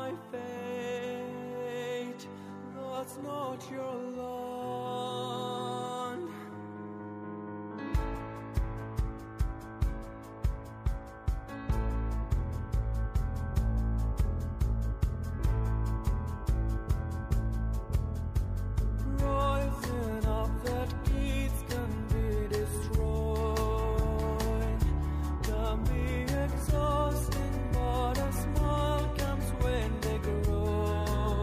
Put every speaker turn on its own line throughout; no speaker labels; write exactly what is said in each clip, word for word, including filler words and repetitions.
my fate. That's not your lawn. Rising up that gates can be destroyed, can be exhausting, but a smile comes when they grow.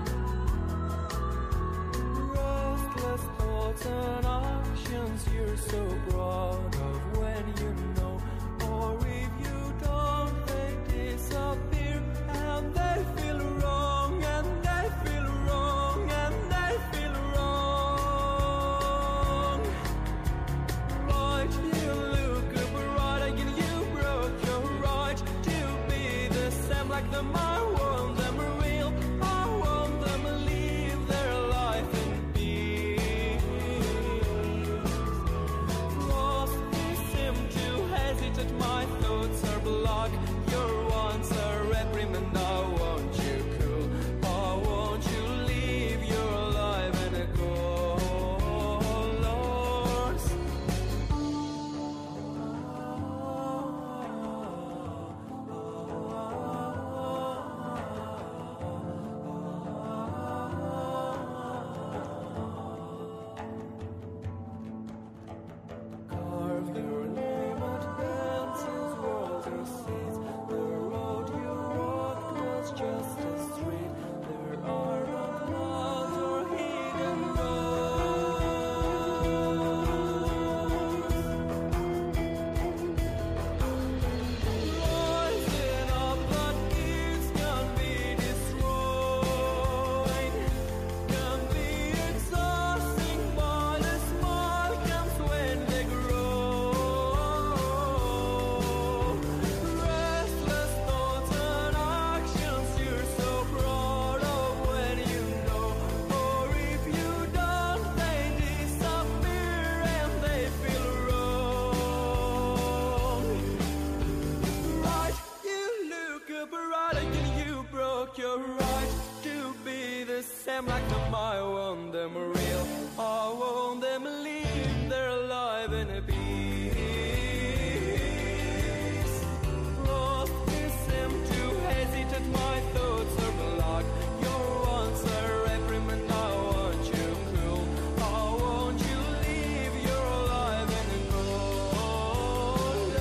Restless thoughts and actions you're so proud of when you know, or if you don't, they disappear and they feel wrong, and they feel wrong, and they feel wrong. Right, you look up right again, you broke your right to be the same like them. I want them real, I want them to live their life in peace. Lost, they seem to hesitate, my thoughts are blocked. Your wants are reprimand, I want you cool, I want you live your life in a colors. Carve your name at Benson's water seats. The road you walked was just a street. There are no clouds or hidden roads. Rising up that gates can be destroyed, can be exhausting, but a smile comes when they grow. Restless thoughts and actions you're so proud of when you know, or if you don't, they disappear and they feel wrong. Right, you look up right again, you broke your right to be the same like them. I want them real, I want them live their life in a peace. Lost, they seem to hesitate, my thoughts are blocked. Your wants are reprimand, I want you cool, I want you live your life in a colors.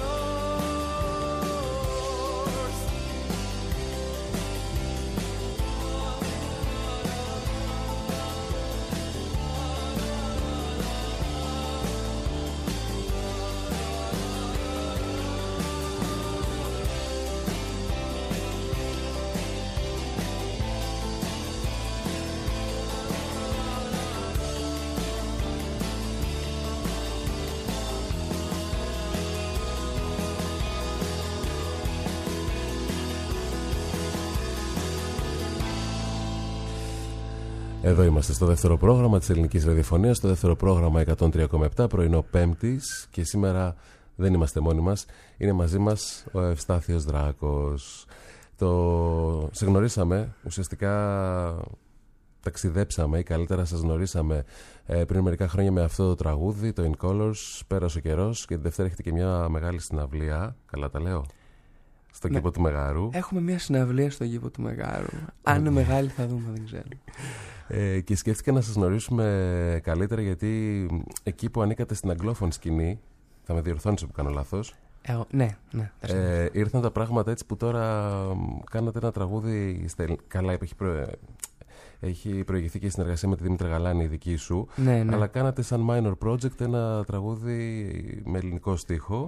Εδώ είμαστε στο δεύτερο πρόγραμμα της ελληνικής ραδιοφωνίας, στο δεύτερο πρόγραμμα εκατόν τρία κόμμα επτά, πρωινό Πέμπτης, και σήμερα δεν είμαστε μόνοι μας, είναι μαζί μας ο Ευστάθιος Δράκος. Το... Σε γνωρίσαμε, ουσιαστικά ταξιδέψαμε ή καλύτερα σας γνωρίσαμε ε, πριν μερικά χρόνια με αυτό το τραγούδι, το In Colors. Πέρασε ο καιρός και την Δευτέρα έχετε και μια μεγάλη συναυλία, καλά τα λέω, στον
Ναι.
κήπο του Μεγάρου.
Έχουμε μια συναυλία στον κήπο του Μεγάρου. Αν είναι μεγάλη θα δούμε, δεν ξέρω.
Ε, και σκέφτηκα να σας γνωρίσουμε καλύτερα, γιατί εκεί που ανήκατε στην αγγλόφωνη σκηνή, θα με διορθώνεις που κάνω λάθος,
Ε, ναι, ναι.
ε, ήρθαν τα πράγματα έτσι που τώρα κάνατε ένα τραγούδι στα ελλ- καλά, έχει, προ... έχει προηγηθεί και η συνεργασία με τη Δήμητρα Γαλάνη, η δική σου,
Ναι, ναι.
αλλά κάνατε σαν minor project ένα τραγούδι με ελληνικό στίχο,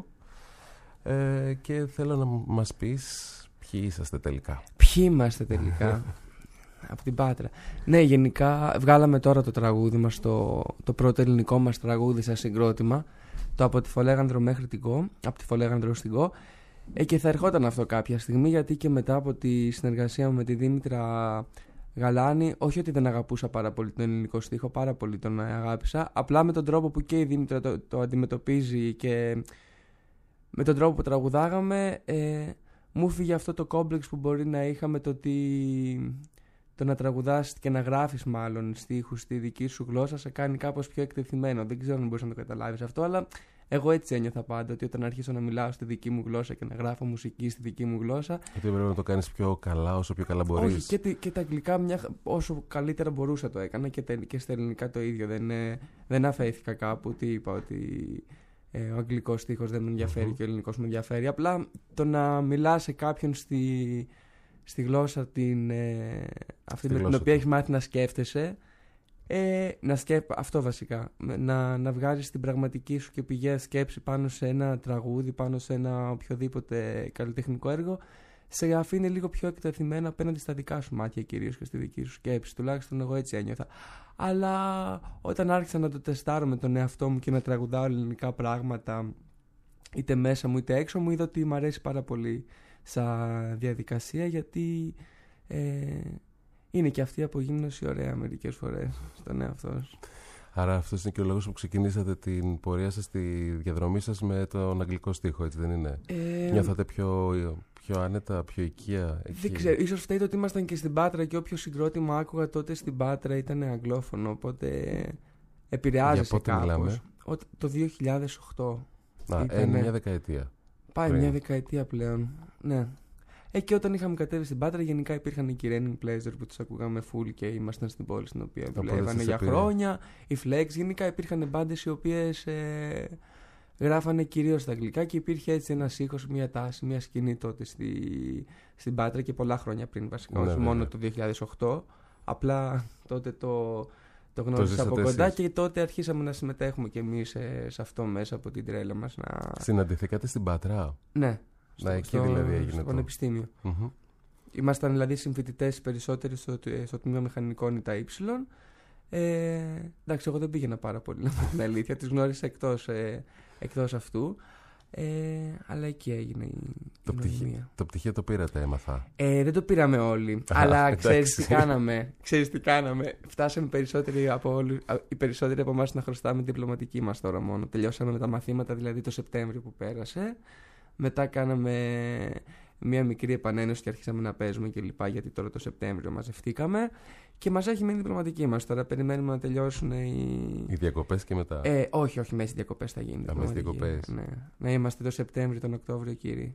ε, και θέλω να μας πεις ποιοι είσαστε τελικά.
Ποιοι είμαστε τελικά? Από την Πάτρα. Ναι, γενικά βγάλαμε τώρα το τραγούδι μας, το, το πρώτο ελληνικό μας τραγούδι σαν συγκρότημα, το από τη Φολέγανδρο μέχρι την Κο, από τη Φολέγανδρο στην Κο, ε, και θα ερχόταν αυτό κάποια στιγμή, γιατί και μετά από τη συνεργασία μου με τη Δήμητρα Γαλάνη, όχι ότι δεν αγαπούσα πάρα πολύ τον ελληνικό στίχο, πάρα πολύ τον αγάπησα, απλά με τον τρόπο που και η Δήμητρα το, το αντιμετωπίζει και με τον τρόπο που τραγουδάγαμε, ε, μου φύγε αυτό το κόμπλεξ που μπορεί να είχαμε, το ότι το να τραγουδάς και να γράφεις μάλλον στίχους στη δική σου γλώσσα σε κάνει κάπως πιο εκτεθειμένο. Δεν ξέρω αν μπορείς να το καταλάβεις αυτό, αλλά εγώ έτσι ένιωθα πάντα, ότι όταν αρχίσω να μιλάω στη δική μου γλώσσα και να γράφω μουσική στη δική μου γλώσσα.
Γιατί πρέπει να το κάνεις πιο καλά, όσο πιο καλά μπορείς.
Όχι, και, και τα αγγλικά μια, όσο καλύτερα μπορούσα το έκανα, και, και στα ελληνικά το ίδιο. Δεν, δεν αφέθηκα κάπου, τι είπα, ότι ε, ο αγγλικός στίχος δεν με ενδιαφέρει mm-hmm. και ο ελληνικός με ενδιαφέρει. Απλά το να μιλάς σε κάποιον στη, στη γλώσσα την, ε, αυτή στη με την οποία έχεις μάθει να σκέφτεσαι. Ε, να σκέπ... Αυτό βασικά. Να, να βγάζεις την πραγματική σου και πηγαία σκέψη πάνω σε ένα τραγούδι, πάνω σε ένα οποιοδήποτε καλλιτεχνικό έργο, σε αφήνει λίγο πιο εκτεθειμένο απέναντι στα δικά σου μάτια κυρίως και στη δική σου σκέψη. Τουλάχιστον εγώ έτσι ένιωθα. Αλλά όταν άρχισα να το τεστάρω με τον εαυτό μου και να τραγουδάω ελληνικά πράγματα, είτε μέσα μου είτε έξω μου, είδα ότι μου αρέσει πάρα πολύ σαν διαδικασία, γιατί ε, είναι και αυτή η απογύμνωση ωραία μερικές φορές στον εαυτό σου.
Άρα αυτός είναι και ο λόγος που ξεκινήσατε την πορεία σας, τη διαδρομή σας με τον αγγλικό στίχο, έτσι δεν είναι? Ε... Νιώθατε πιο, πιο άνετα, πιο οικία εκεί?
Δεν ξέρω, ίσως φταίει το ότι ήμασταν και στην Πάτρα και όποιο συγκρότημα άκουγα τότε στην Πάτρα ήταν αγγλόφωνο, οπότε επηρεάζεσαι κάπως.
Μιλάμε?
Το δύο χιλιάδες οκτώ.
Να, είναι μια δεκαετία.
Πάει πριν. Μια δεκαετία πλέον, ναι. Ε, και όταν είχαμε κατέβει στην Πάτρα, γενικά υπήρχαν και οι Raining Pleasure που τους ακούγαμε full και ήμασταν στην πόλη στην οποία δουλεύανε για πήρε. χρόνια. Οι Flex, γενικά υπήρχαν μπάντες οι οποίες ε, γράφανε κυρίως στα αγγλικά και υπήρχε έτσι ένας ήχος, μια τάση, μια σκηνή τότε στη, στην Πάτρα και πολλά χρόνια πριν βασικά, όχι ναι, μόνο ναι. το δύο χιλιάδες οκτώ. Απλά τότε το, το γνώρισα από κοντά εσείς. Και τότε αρχίσαμε να συμμετέχουμε κι εμείς σε, σε αυτό μέσα από την τρέλα μας. Να...
Συναντηθήκατε στην Πάτρα?
Ναι.
Να, εκεί στο, δηλαδή έγινε
στο
το
πανεπιστήμιο. Mm-hmm. Ήμασταν δηλαδή συμφοιτητές περισσότεροι στο, στο τμήμα μηχανικών ή τα Y. Ε, εντάξει, εγώ δεν πήγαινα πάρα πολύ, να πω την αλήθεια. Τις γνώρισα εκτός, ε, εκτός αυτού. Ε, αλλά εκεί έγινε η,
το,
η
πτυχί, το πτυχίο το πήρατε, έμαθα.
Ε, δεν το πήραμε όλοι. Αλλά ξέρεις τι κάναμε. Ξέρεις τι κάναμε. Φτάσαμε περισσότεροι από όλους, οι περισσότεροι από εμάς να χρωστάμε διπλωματική μας τώρα μόνο. Τελειώσαμε με τα μαθήματα δηλαδή το Σεπτέμβριο που πέρασε. Μετά κάναμε μια μικρή επανένωση και αρχίσαμε να παίζουμε και λοιπά, γιατί τώρα το Σεπτέμβριο μαζευτήκαμε και μας έχει μείνει η διπλωματική μας. Τώρα περιμένουμε να τελειώσουν οι...
Οι διακοπές και μετά.
Ε, όχι, όχι, μέσα στις διακοπές θα γίνει.
Μέσα στις διακοπές.
Ναι. Να είμαστε το Σεπτέμβριο, τον Οκτώβριο, κύριοι.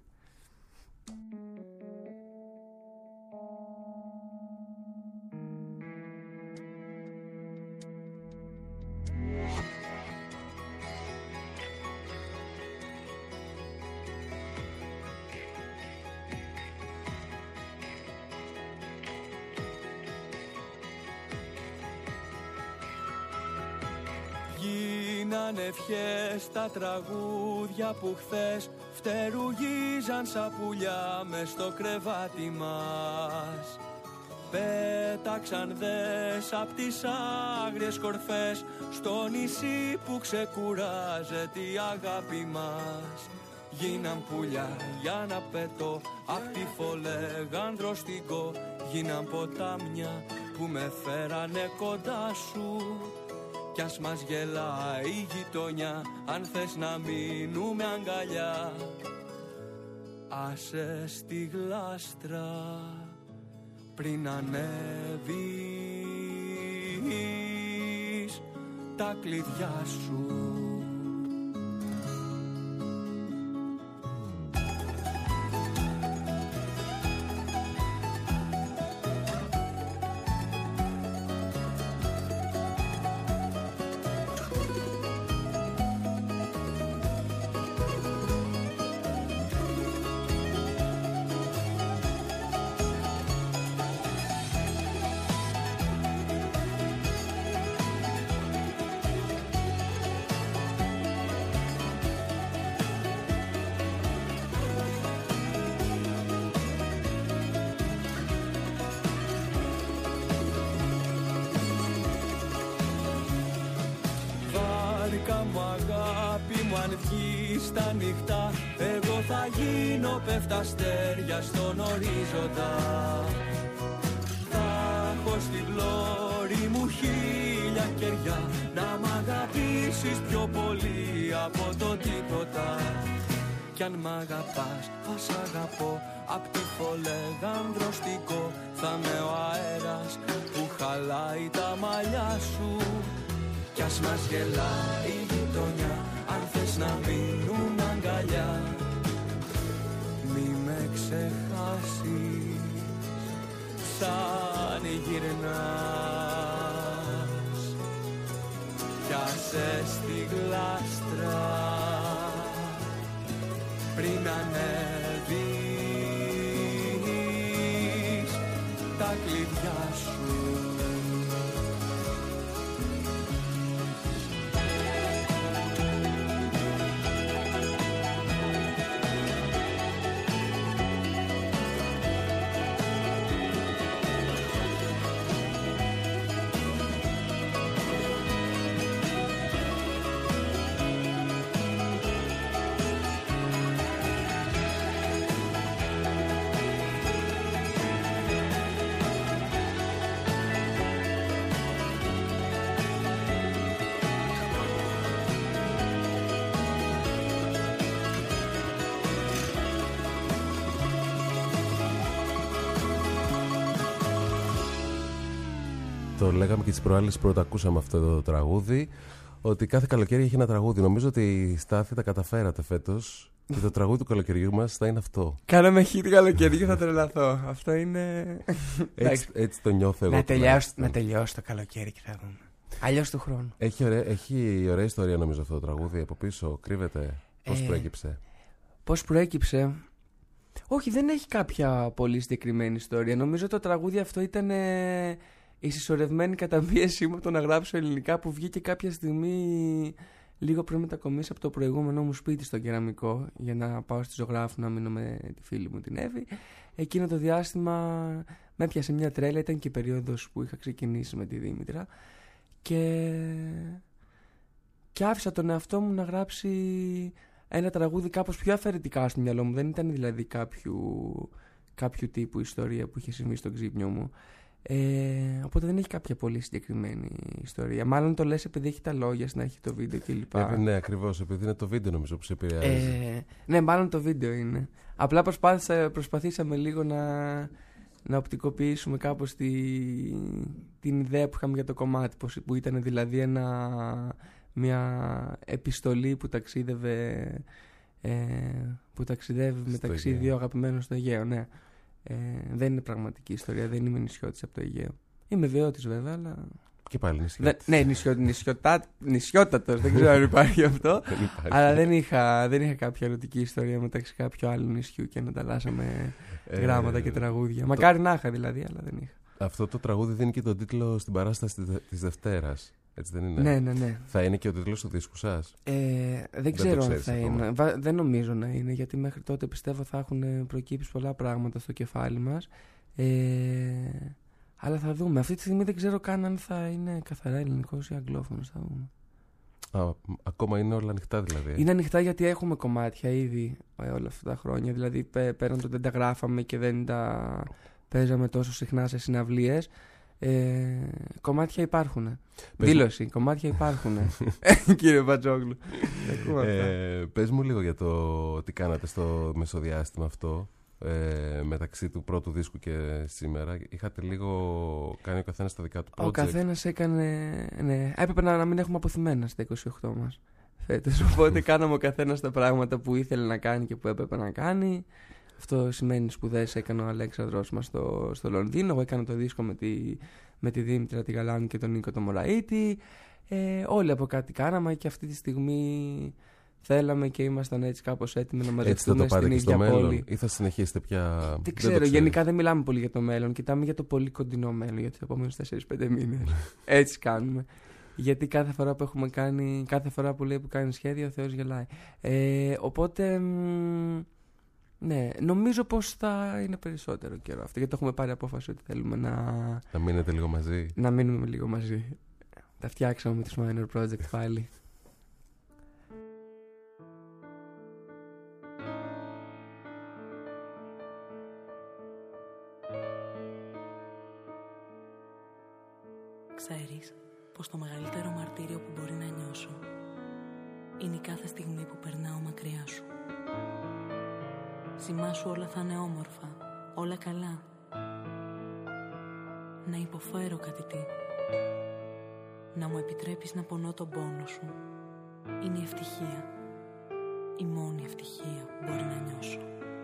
Γίνανε ευχές τα τραγούδια που χθες φτερουγίζαν σαν πουλιά μες στο κρεβάτι μας. Πέταξαν δες απ' τις άγριες κορφές στο νησί που ξεκουράζεται η αγάπη μας. Γίναν πουλιά για να πετώ απ' τη φολέγανδρο στην κο. Γίναν ποτάμια που με φέρανε κοντά σου. Κι ας μας γελάει η γειτονιά, αν θες να μείνουμε αγκαλιά. Άσε στη γλάστρα πριν ανέβεις τα κλειδιά σου. Αν βγεις τα νυχτά, εγώ θα γίνω πέφτα αστέρια στον ορίζοντα. Θα έχω στην πλώρη μου χίλια κεριά, να μ' αγαπήσεις πιο πολύ από το τίποτα. Κι Κι αν μ' αγαπάς θα σ' αγαπώ. Απ' τη φολεγανδροστικό θα είναι ο αέρας που χαλάει τα μαλλιά σου. Κι ας μας γελάει η γειτονιά, αν θες να μείνουμε αγκαλιά, μη με ξεχάσεις σαν γυρνάς. Πιάσε στη γλάστρα πριν ανέβεις τα κλειδιά σου.
Το λέγαμε και τις προάλλες πρώτα ακούσαμε αυτό το τραγούδι, ότι κάθε καλοκαίρι έχει ένα τραγούδι. Νομίζω ότι οι Στάθη τα καταφέρατε φέτος και το τραγούδι του καλοκαιριού μας θα είναι αυτό.
Κάναμε χι την καλοκαιρί και θα τρελαθώ. Αυτό είναι.
Έτσι, έτσι το νιώθω εγώ.
Να τελειώσει, να τελειώσει το καλοκαίρι και θα δούμε. Αλλιώς του χρόνου.
Έχει ωραία, έχει ωραία ιστορία νομίζω αυτό το τραγούδι από πίσω. Κρύβεται. Πώς ε, προέκυψε.
Πώς προέκυψε. Όχι, δεν έχει κάποια πολύ συγκεκριμένη ιστορία. Νομίζω το τραγούδι αυτό ήταν ε, η συσσωρευμένη καταπίεσή μου από το να γράψω ελληνικά, που βγήκε κάποια στιγμή λίγο πριν μετακομίσω από το προηγούμενο μου σπίτι στο Κεραμικό για να πάω στη Ζωγράφου να μείνω με τη φίλη μου την Εύη. Εκείνο το διάστημα με έπιασε μια τρέλα, ήταν και η περίοδος που είχα ξεκινήσει με τη Δήμητρα και, και άφησα τον εαυτό μου να γράψει ένα τραγούδι κάπως πιο αφαιρετικά στο μυαλό μου. Δεν ήταν δηλαδή κάποιου, κάποιου τύπου ιστορία που είχε συμβεί στο ξύπνιο μου. Ε, οπότε δεν έχει κάποια πολύ συγκεκριμένη ιστορία. Μάλλον το λες επειδή έχει τα λόγια, να έχει το βίντεο κλπ.
Ε, ναι, ακριβώς, επειδή είναι το βίντεο νομίζω που σε επηρεάζει.
Ε, ναι, μάλλον το βίντεο είναι. Απλά προσπαθήσαμε λίγο να, να οπτικοποιήσουμε κάπως τη, την ιδέα που είχαμε για το κομμάτι, που ήταν δηλαδή ένα, μια επιστολή που ταξίδευε ε, που ταξιδεύει στο μεταξύ Αιγαίο. Δύο αγαπημένων στο Αιγαίο, ναι. Ε, δεν είναι πραγματική ιστορία, δεν είμαι νησιώτης από το Αιγαίο. Είμαι βιώτης βέβαια, αλλά.
Και πάλι νησιώτης.
Ναι, νησιώ, νησιωτά, νησιώτατος, δεν ξέρω αν υπάρχει αυτό.
Δεν υπάρχει.
Αλλά δεν είχα, δεν είχα κάποια ερωτική ιστορία μεταξύ κάποιου άλλου νησιού και να ανταλλάσσαμε ε, γράμματα και τραγούδια. Το... Μακάρι να είχα δηλαδή, αλλά δεν είχα.
Αυτό το τραγούδι δίνει και τον τίτλο στην παράσταση της Δευτέρας. Έτσι δεν είναι?
Ναι, ναι, ναι.
Θα είναι και ο τίτλος του δίσκου σας?
Ε, δεν, δεν ξέρω αν θα ακόμα. είναι. Δεν νομίζω να είναι, γιατί μέχρι τότε πιστεύω θα έχουν προκύψει πολλά πράγματα στο κεφάλι μας. Ε, αλλά θα δούμε. Αυτή τη στιγμή δεν ξέρω καν αν θα είναι καθαρά ελληνικός ή αγγλόφωνος. Θα δούμε.
Α, ακόμα είναι όλα ανοιχτά δηλαδή?
Είναι ανοιχτά γιατί έχουμε κομμάτια ήδη όλα αυτά τα χρόνια. Δηλαδή πέραν το δεν τα γράφαμε και δεν τα παίζαμε τόσο συχνά σε συναυλίες. Ε, κομμάτια υπάρχουν. Πες... Δήλωση, κομμάτια υπάρχουν. Κύριε Μπατζόγλου.
ε, Πες μου λίγο για το τι κάνατε στο μεσοδιάστημα αυτό, ε, μεταξύ του πρώτου δίσκου και σήμερα. Είχατε λίγο κάνει ο καθένας τα δικά του project.
Ο καθένας έκανε, ναι, έπρεπε να, να μην έχουμε αποθυμένα στα είκοσι οκτώ μας φέτος. Οπότε κάναμε ο καθένας τα πράγματα που ήθελε να κάνει και που έπρεπε να κάνει. Αυτό σημαίνει σπουδές έκανε ο Αλέξανδρος μας στο, στο Λονδίνο. Εγώ έκανα το δίσκο με τη, με τη Δήμητρα τη Γαλάνη και τον Νίκο τον Μωραΐτη. Ε, όλοι από κάτι κάναμε και αυτή τη στιγμή θέλαμε και ήμασταν έτσι κάπως έτοιμοι να μαζευτούμε στην ίδια πόλη.
Ή θα συνεχίσετε πια?
Δεν ξέρω, δεν γενικά δεν μιλάμε πολύ για το μέλλον. Κοιτάμε για το πολύ κοντινό μέλλον, για τους επόμενους τέσσερις πέντε μήνες. Έτσι κάνουμε. Γιατί κάθε φορά που έχουμε κάνει, κάθε φορά που λέει που κάνει σχέδιο, ο Θεός γελάει. Ε, οπότε... Μ, ναι, νομίζω πως θα είναι περισσότερο καιρό αυτό, γιατί έχουμε πάρει απόφαση ότι θέλουμε να...
Να μείνετε λίγο μαζί.
Να μείνουμε λίγο μαζί. Τα φτιάξαμε με τους Minor Project πάλι.
Ξέρεις πως το μεγαλύτερο μαρτύριο που μπορεί να νιώσω είναι η κάθε στιγμή που περνάω μακριά σου. Σημά σου όλα θα είναι όμορφα, όλα καλά. Να υποφέρω κάτι τι. Να μου επιτρέπεις να πονώ τον πόνο σου. Είναι η ευτυχία, η μόνη ευτυχία που μπορεί να νιώσω.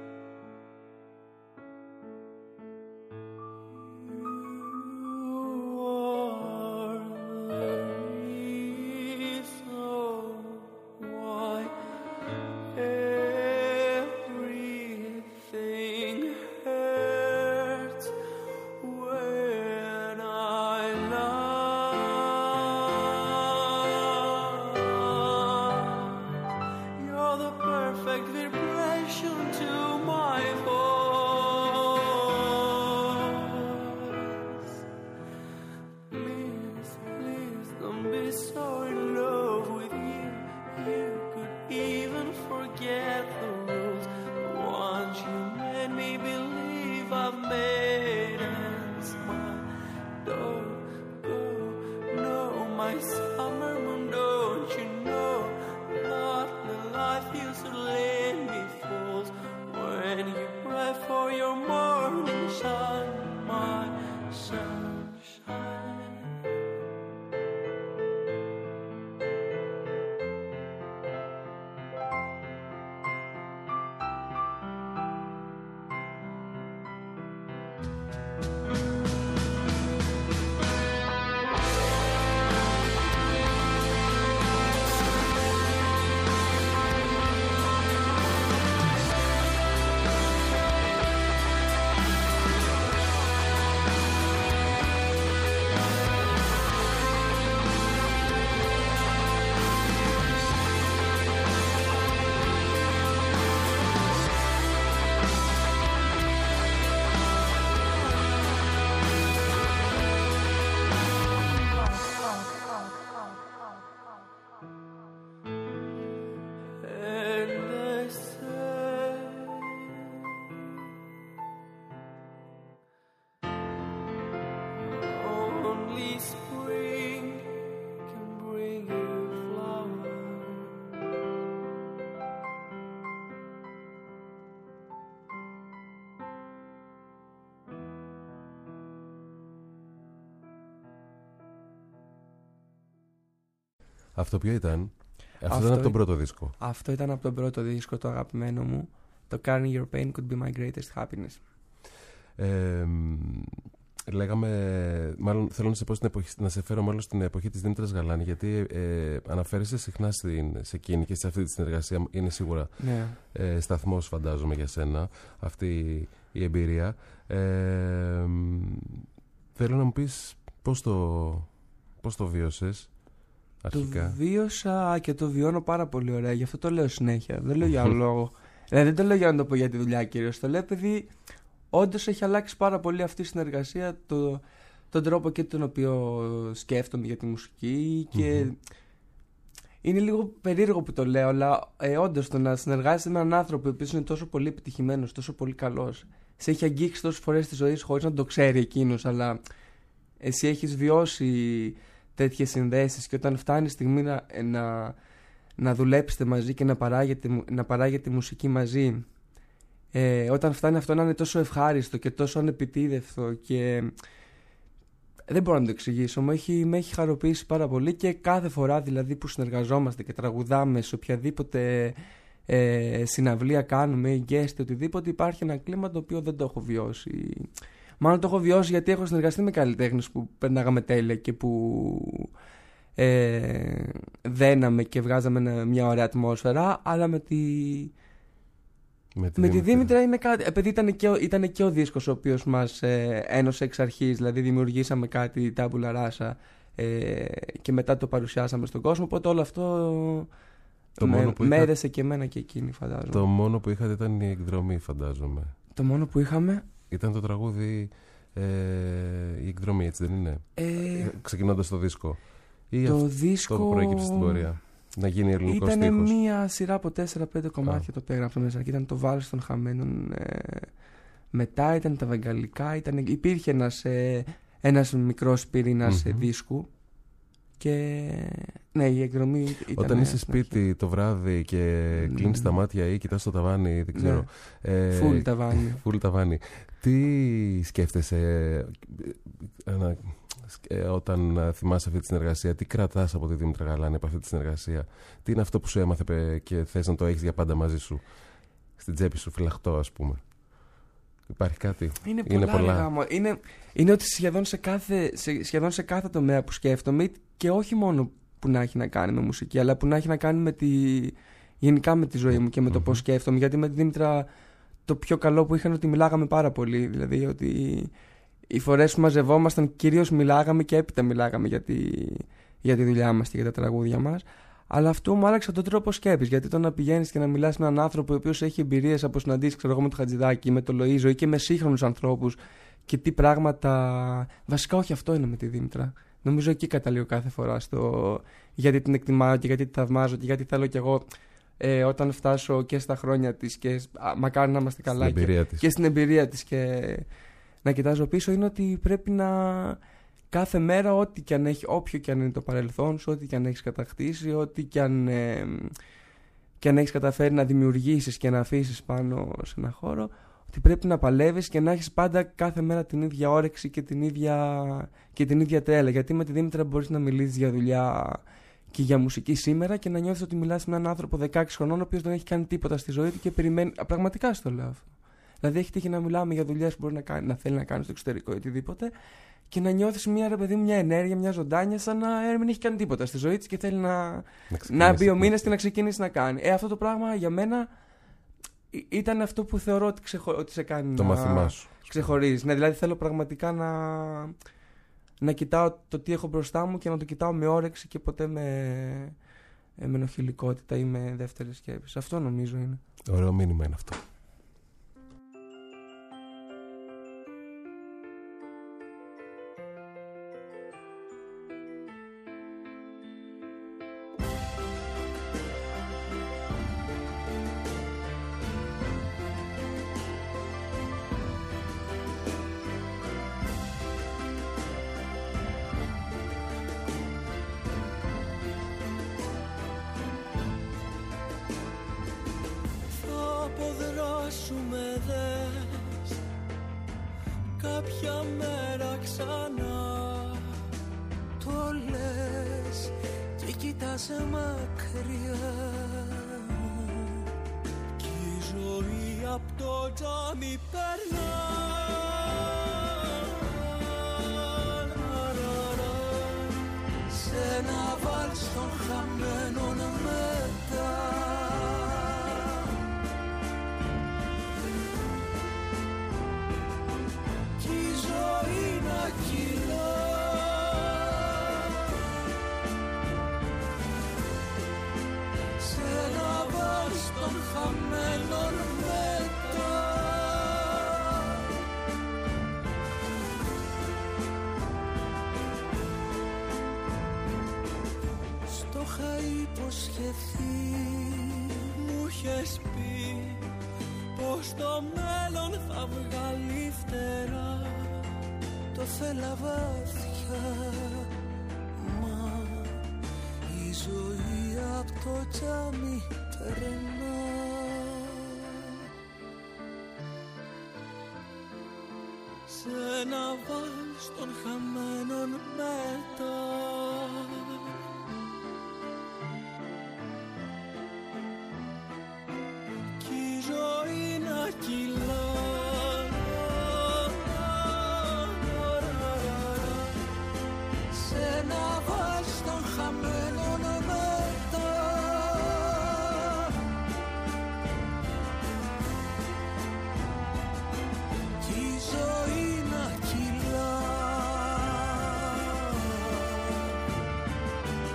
Αυτό ποιο ήταν? Αυτό,
Αυτό
ήταν από τον πρώτο δίσκο.
Αυτό ήταν από τον πρώτο δίσκο, το αγαπημένο μου. Το Carrying Your Pain Could Be My Greatest Happiness.
Ε, λέγαμε, μάλλον θέλω να σε, πω στην εποχή, να σε φέρω μάλλον στην εποχή της Δήμητρας Γαλάνη, γιατί ε, αναφέρεσαι συχνά στην, σε εκείνη και σε αυτή τη συνεργασία. Είναι σίγουρα
ναι.
ε, σταθμός, φαντάζομαι, για σένα αυτή η εμπειρία. Ε, θέλω να μου πεις πώς το, πώς το βίωσες αρχικά.
Το βίωσα και το βιώνω πάρα πολύ ωραία, γι' αυτό το λέω συνέχεια. Δεν λέω για άλλο λόγο. Δηλαδή δεν το λέω για να το πω για τη δουλειά κυρίως. Το λέω επειδή όντως έχει αλλάξει πάρα πολύ αυτή η συνεργασία, το, τον τρόπο και τον οποίο σκέφτομαι για τη μουσική και mm-hmm. είναι λίγο περίεργο που το λέω, αλλά ε, όντως το να συνεργάζεσαι με έναν άνθρωπο ο οποίος είναι τόσο πολύ επιτυχημένος, τόσο πολύ καλός, σε έχει αγγίξει τόσες φορές στη ζωή σου χωρίς να το ξέρει εκείνος, αλλά εσύ έχεις βιώσει τέτοιες συνδέσεις και όταν φτάνει η στιγμή να, να, να δουλέψετε μαζί και να παράγετε, να παράγετε μουσική μαζί, ε, όταν φτάνει αυτό να είναι τόσο ευχάριστο και τόσο ανεπιτίδευτο και δεν μπορώ να το εξηγήσω, με έχει, με έχει χαροποιήσει πάρα πολύ και κάθε φορά δηλαδή που συνεργαζόμαστε και τραγουδάμε σε οποιαδήποτε ε, συναυλία κάνουμε ή guest οτιδήποτε, υπάρχει ένα κλίμα το οποίο δεν το έχω βιώσει. Μάλλον το έχω βιώσει γιατί έχω συνεργαστεί με καλλιτέχνες που περνάγαμε τέλεια και που ε, δέναμε και βγάζαμε μια ωραία ατμόσφαιρα, αλλά με τη, με τη, με τη Δήμητρα είναι κάτι. Επειδή ήταν και, ήταν και ο δίσκος ο οποίος μας ε, ένωσε εξ αρχής, δηλαδή δημιουργήσαμε κάτι τάμπουλα ράσα ε, και μετά το παρουσιάσαμε στον κόσμο. Οπότε όλο αυτό το με, με είχα... έδεσε και εμένα και εκείνη, φαντάζομαι.
Το μόνο που είχατε ήταν η εκδρομή, φαντάζομαι.
Το μόνο που είχαμε.
Ήταν το τραγούδι ε, η εκδρομή, έτσι δεν είναι? Ε, Ξεκινώντας το δίσκο. Ή
το
αυτό
δίσκο
προέκυψε στην πορεία να γίνει ελληνικός στίχος?
Ήταν μία σειρά από τέσσερα πέντε κομμάτια το έγραψα μέσα. Και ήταν το Βάλς των Χαμένων. Ε, μετά ήταν τα βεγγαλικά. Ήταν, υπήρχε ένας, ε, ένας μικρός πυρήνας mm-hmm. δίσκου. Και ναι, η εκδρομή ήταν.
Όταν είσαι σπίτι το βράδυ και mm. κλείνεις τα μάτια ή κοιτάς το ταβάνι, δεν ξέρω.
Ναι.
Ε,
Φουλ ταβάνι.
Φουλ ταβάνι. Τι σκέφτεσαι ε, ε, όταν θυμάσαι αυτή τη συνεργασία, τι κρατάς από τη Δήμητρα Γαλάνη από αυτή τη συνεργασία, τι είναι αυτό που σου έμαθε και θες να το έχεις για πάντα μαζί σου, στην τσέπη σου, φυλαχτό, ας πούμε? Υπάρχει κάτι?
Είναι, είναι πολλά. πολλά. Είναι, είναι ότι σχεδόν σε, κάθε, σε, σχεδόν σε κάθε τομέα που σκέφτομαι, και όχι μόνο που να έχει να κάνει με μουσική, αλλά που να έχει να κάνει με τη, γενικά με τη ζωή μου και με το mm-hmm. πώς σκέφτομαι. Γιατί με τη Δήμητρα το πιο καλό που είχαν ότι μιλάγαμε πάρα πολύ. Δηλαδή ότι οι φορές που μαζευόμασταν κυρίως μιλάγαμε και έπειτα μιλάγαμε για τη, για τη δουλειά μας και για τα τραγούδια μας. Αλλά αυτό μου άλλαξε τον τρόπο σκέψης. Γιατί το να πηγαίνεις και να μιλάς με έναν άνθρωπο ο οποίος έχει εμπειρίες από συναντήσεις, ξέρω εγώ, με το Χατζηδάκη, με το Λοΐζο ή και με σύγχρονους ανθρώπους, και τι πράγματα. Βασικά, όχι, αυτό είναι με τη Δήμητρα. Νομίζω εκεί καταλήγω κάθε φορά στο γιατί την εκτιμάω και γιατί τη θαυμάζω και γιατί θέλω κι εγώ ε, όταν φτάσω και στα χρόνια της και α, μακάρι να είμαστε καλά και, και στην εμπειρία της και να κοιτάζω πίσω, είναι ότι πρέπει να. Κάθε μέρα, ό,τι και αν έχει, όποιο και αν είναι το παρελθόν σου, ό,τι και αν έχεις κατακτήσει, ό,τι και αν, ε, και αν έχεις καταφέρει να δημιουργήσεις και να αφήσεις πάνω σε ένα χώρο, ότι πρέπει να παλεύεις και να έχεις πάντα κάθε μέρα την ίδια όρεξη και την ίδια, και την ίδια τρέλα. Γιατί με τη Δήμητρα μπορείς να μιλήσεις για δουλειά και για μουσική σήμερα και να νιώθεις ότι μιλάς με έναν άνθρωπο δεκαέξι χρονών, ο οποίος δεν έχει κάνει τίποτα στη ζωή του και περιμένει. Πραγματικά στο λέω αυτό. Δηλαδή, έχει τύχει να μιλάμε για δουλειές που μπορεί να, κάνει, να θέλει να κάνει στο εξωτερικό ή οτιδήποτε. Και να νιώθεις μια, ρε παιδί μου, μια ενέργεια, μια ζωντάνια, σαν να ε, μην έχει κάνει τίποτα στη ζωή της και θέλει να, να, να μπει ο μήνας και να ξεκινήσει να κάνει. Ε, αυτό το πράγμα για μένα ήταν αυτό που θεωρώ ότι, ξεχω... ότι σε κάνει
το
να
μάθημά σου.
Ξεχωρίζεις. Ναι, δηλαδή θέλω πραγματικά να... να κοιτάω το τι έχω μπροστά μου και να το κοιτάω με όρεξη και ποτέ με, με ενοχηλικότητα ή με δεύτερη σκέψη. Αυτό νομίζω είναι.
Ωραίο μήνυμα είναι αυτό.
Κάποια μέρα ξανά το λες και κοιτάς μακριά κι η ζωή απ' το τζάμι περνά. Σε ένα βάλς των χαμένων μετά κι η ζωή να κυλά. Σε ένα βάλς των χαμένων μετά στο είχα υποσχεθεί, μου είχες πει πως το μέλλον θα βγάλει φτερά. Το θέλα βαθιά, μα η ζωή απ' το τζάμι περνά. Σε ένα βάλς των χαμένων μετά κι η ζωή να κυλά. Σε ένα βάλς των χαμένων μετά κι η ζωή να κυλά.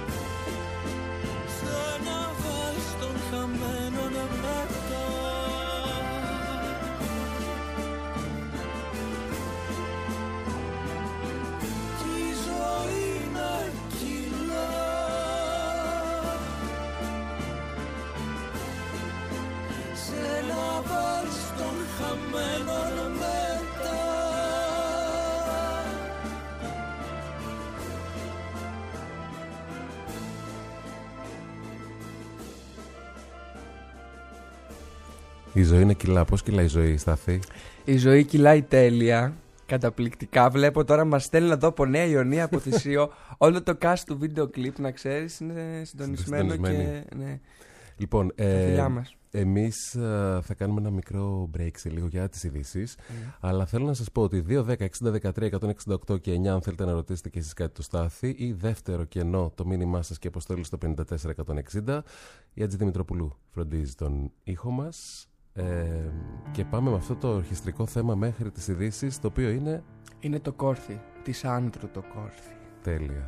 Η ζωή είναι κιλά. Πώς κυλάει η ζωή, Στάθη?
Η ζωή κυλάει τέλεια. Καταπληκτικά. Βλέπω τώρα μας στέλνει εδώ από Νέα Ιωνία, από Θησίο. Όλο το cast του βίντεο κλιπ, να ξέρεις, είναι συντονισμένο και. Ναι.
Λοιπόν, ε,
μας.
εμείς ε, θα κάνουμε ένα μικρό break σε λίγο για τις ειδήσεις.
Mm.
Αλλά θέλω να σας πω ότι δύο δέκα εξήντα δεκατρία εκατόν εξήντα οκτώ και εννιά, αν θέλετε να ρωτήσετε και εσείς κάτι το Στάθη, ή δεύτερο κενό το μήνυμά σας και αποστόλη στο πενήντα τέσσερα εκατόν εξήντα. Η Ατζη Δημητροπουλού φροντίζει τον ήχο μας. Ε, και πάμε με αυτό το ορχιστρικό θέμα μέχρι τις ειδήσεις, το οποίο είναι.
Είναι το κόρθι. Της Άνδρου το κόρθι.
Τέλεια.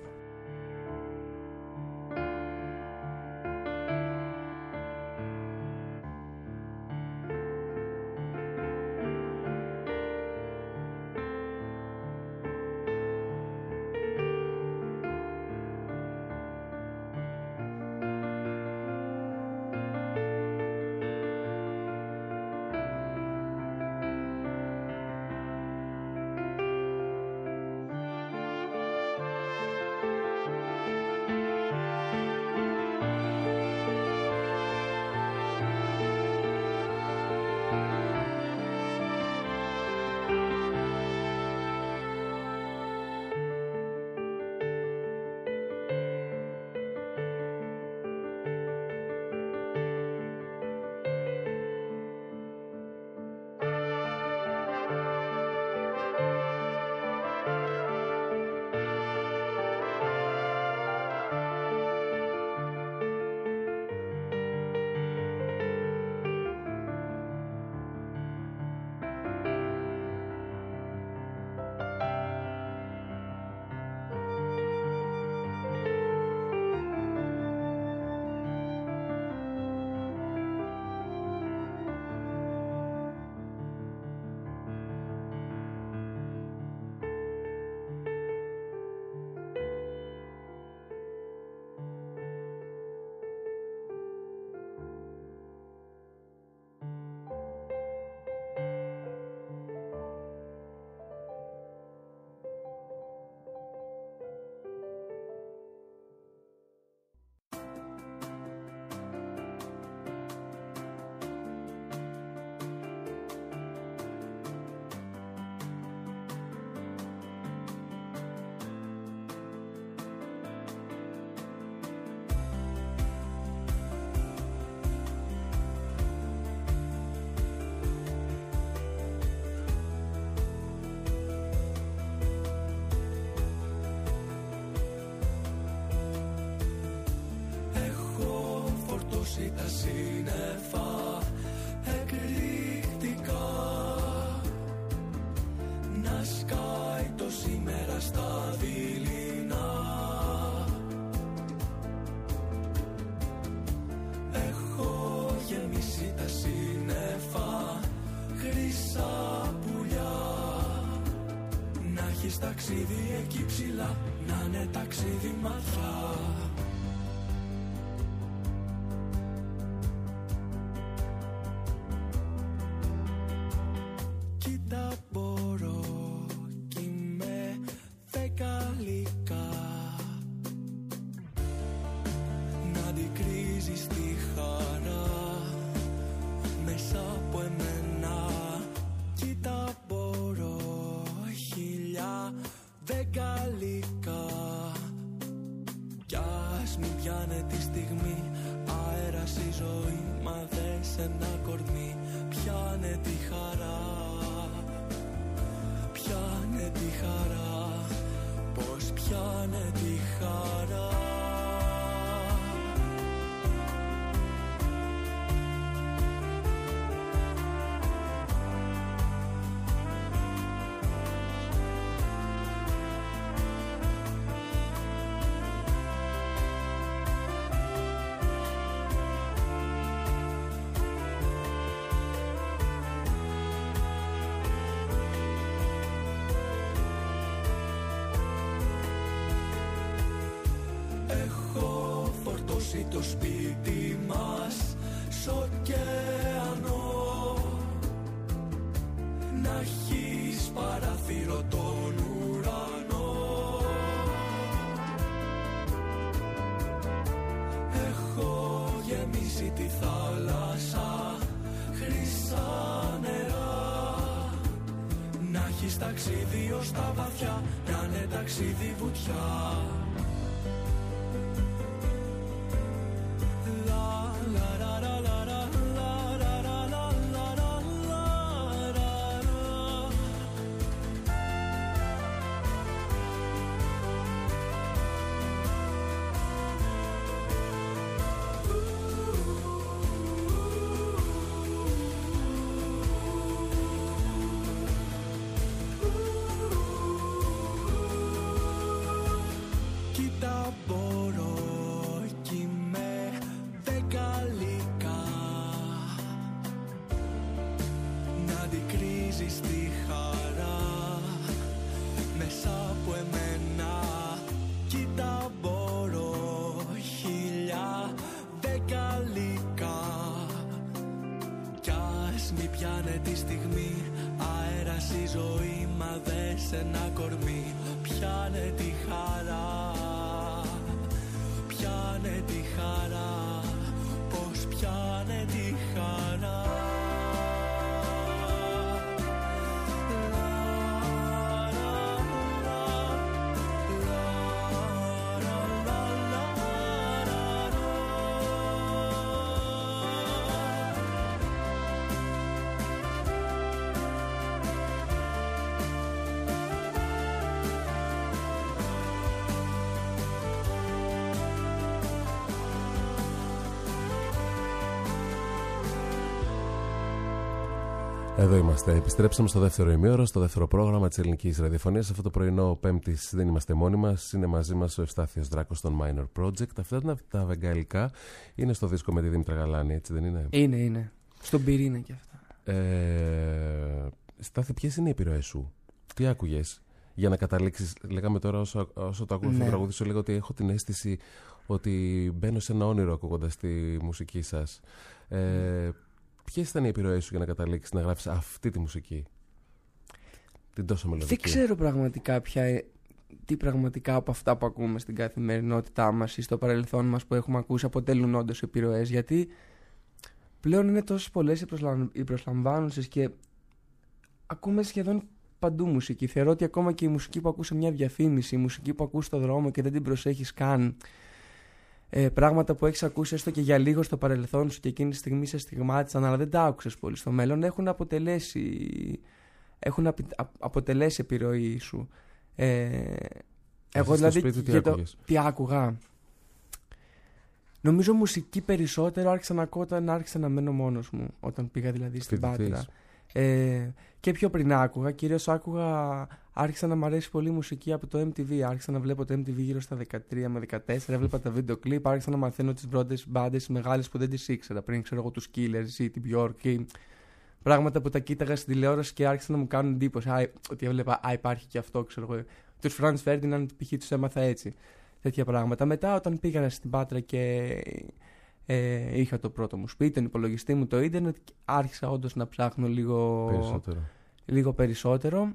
Τα σύννεφα εκρηκτικά να σκάει το σήμερα στα δειλινά. Έχω γεμίσει τα σύννεφα χρυσά πουλιά. Να έχεις ταξίδι εκεί ψηλά, να είναι ταξίδι ματιά. Το σπίτι μας σ' ωκεανό, να έχεις παράθυρο τον ουρανό. Έχω γεμίσει τη θάλασσα ταξίδι ως τα βαθιά, κάνε ταξίδι βουτιά.
Εδώ είμαστε. Επιστρέψαμε στο δεύτερο ημίωρο, στο δεύτερο πρόγραμμα της ελληνικής ραδιοφωνίας. Αυτό το πρωινό Πέμπτης δεν είμαστε μόνοι μας. Είναι μαζί μας ο Ευστάθιος Δράκος των Minor Project. Αυτά είναι τα βεγγαλικά. Είναι στο δίσκο με τη Δήμητρα Γαλάνη, έτσι δεν είναι?
Είναι, είναι. Στον πυρήνα και αυτά.
Ε, Στάθη, ποιες είναι οι επιρροές σου? Τι άκουγες για να καταλήξεις? Λέγαμε τώρα όσο, όσο το ακούω αυτό το τραγούδι σου, λέγα ότι έχω την αίσθηση ότι μπαίνω σε ένα όνειρο ακούγοντας τη μουσική σας. Ε, Ποιες ήταν οι επιρροές σου για να καταλήξεις να γράψεις αυτή τη μουσική, την τόσο μελωδική?
Δεν ξέρω πραγματικά ποια, τι πραγματικά από αυτά που ακούμε στην καθημερινότητά μας ή στο παρελθόν μας που έχουμε ακούσει αποτελούν όντως επιρροές, γιατί πλέον είναι τόσες πολλές οι, προσλαμ, οι προσλαμβάνωσες και ακούμε σχεδόν παντού μουσική. Θεωρώ ότι ακόμα και η μουσική που ακούς σε μια διαφήμιση, η μουσική που ακούς στο δρόμο και δεν την προσέχεις καν, Ε, πράγματα που έχεις ακούσει έστω και για λίγο στο παρελθόν σου και εκείνη τη στιγμή σε στιγμάτισαν, αλλά δεν τα άκουσες πολύ στο μέλλον, έχουν αποτελέσει, έχουν απ, απ, αποτελέσει επιρροή σου. Ε, εγώ δηλαδή
σπίτι, τι,
για το, τι άκουγα. Νομίζω μουσική περισσότερο άρχισα να ακούω όταν άρχισα να μένω μόνος μου, όταν πήγα δηλαδή στην Πάτρα. Ε, και πιο πριν άκουγα, κυρίως άκουγα, άρχισα να μ' αρέσει πολύ η μουσική από το εμ τι βι. Άρχισα να βλέπω το εμ τι βι γύρω στα δεκατρία με δεκατέσσερα, έβλεπα τα βίντεο κλιπ, άρχισα να μαθαίνω τις πρώτες μπάντες μεγάλες που δεν τις ήξερα πριν, ξέρω εγώ, τους Killers ή την Björk ή πράγματα που τα κοίταγα στην τηλεόραση και άρχισα να μου κάνουν εντύπωση. Α, ότι έβλεπα, α, υπάρχει και αυτό, ξέρω εγώ. Τους Franz Ferdinand π.χ. τους έμαθα έτσι. Τέτοια πράγματα. Μετά, όταν πήγα στην Πάτρα και Ε, είχα το πρώτο μου σπίτι, τον υπολογιστή μου, το ίντερνετ, άρχισα όντως να ψάχνω λίγο
περισσότερο,
λίγο περισσότερο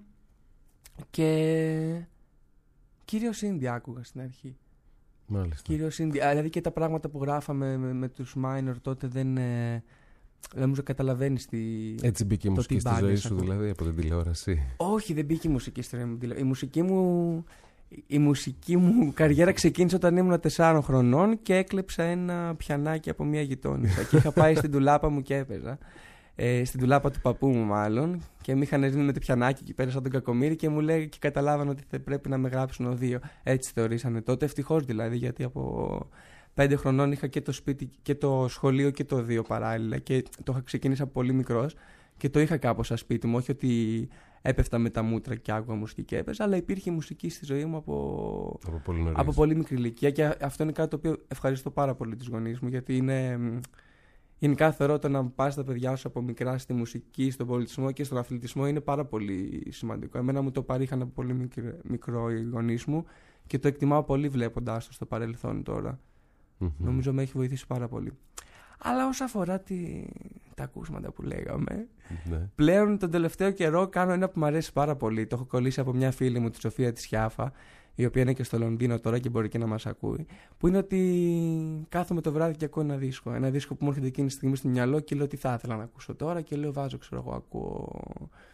και κυρίως indie άκουγα στην αρχή.
Μάλιστα.
Κυρίως indie, δηλαδή και τα πράγματα που γράφαμε με, με τους Minor τότε δεν, ε, νομίζω καταλαβαίνεις τι.
Έτσι μπήκε η μουσική στη ζωή σου, δηλαδή, από την τηλεόραση?
Όχι, δεν μπήκε η μουσική στη ζωή μου. Η μουσική μου Η μουσική μου καριέρα ξεκίνησε όταν ήμουν τεσσάρων χρονών και έκλεψα ένα πιανάκι από μια γειτόνισσα. Και είχα πάει στην ντουλάπα μου και έπαιζα. Ε, στην ντουλάπα του παππού μου, μάλλον. Και με είχαν ρίξει με το πιανάκι εκεί πέρα σαν τον κακομοίρη και μου λέει και καταλάβανε ότι θα πρέπει να με γράψουν ο δύο. Έτσι θεωρήσανε τότε. Ευτυχώς δηλαδή, γιατί από πέντε χρονών είχα και το σπίτι και το σχολείο και το δύο παράλληλα. Και το είχα ξεκινήσει από πολύ μικρός. Και το είχα κάπως σαν σπίτι μου. Όχι ότι έπεφτα με τα μούτρα και άκουγα μουσική και έπαιζα, αλλά υπήρχε μουσική στη ζωή μου από,
από, πολύ,
από πολύ μικρή ηλικία. Και αυτό είναι κάτι το οποίο ευχαριστώ πάρα πολύ τους γονείς μου, γιατί είναι. Γενικά θεωρώ το να πας τα παιδιά σου από μικρά στη μουσική, στον πολιτισμό και στον αθλητισμό είναι πάρα πολύ σημαντικό. Εμένα μου το παρήχαν από πολύ μικρό, μικρό οι γονείς μου και το εκτιμάω πολύ βλέποντάς το στο παρελθόν τώρα. Mm-hmm. Νομίζω με έχει βοηθήσει πάρα πολύ. Αλλά όσο αφορά τη... τα ακούσματα που λέγαμε,
ναι. Πλέον
τον τελευταίο καιρό κάνω ένα που μου αρέσει πάρα πολύ. Το έχω κολλήσει από μια φίλη μου, τη Σοφία τη Σιάφα, η οποία είναι και στο Λονδίνο τώρα και μπορεί και να μας ακούει. Που είναι ότι κάθομαι το βράδυ και ακούω ένα δίσκο. Ένα δίσκο που μου έρχεται εκείνη τη στιγμή στο μυαλό και λέω τι θα ήθελα να ακούσω τώρα. Και λέω βάζω, ξέρω εγώ, ακούω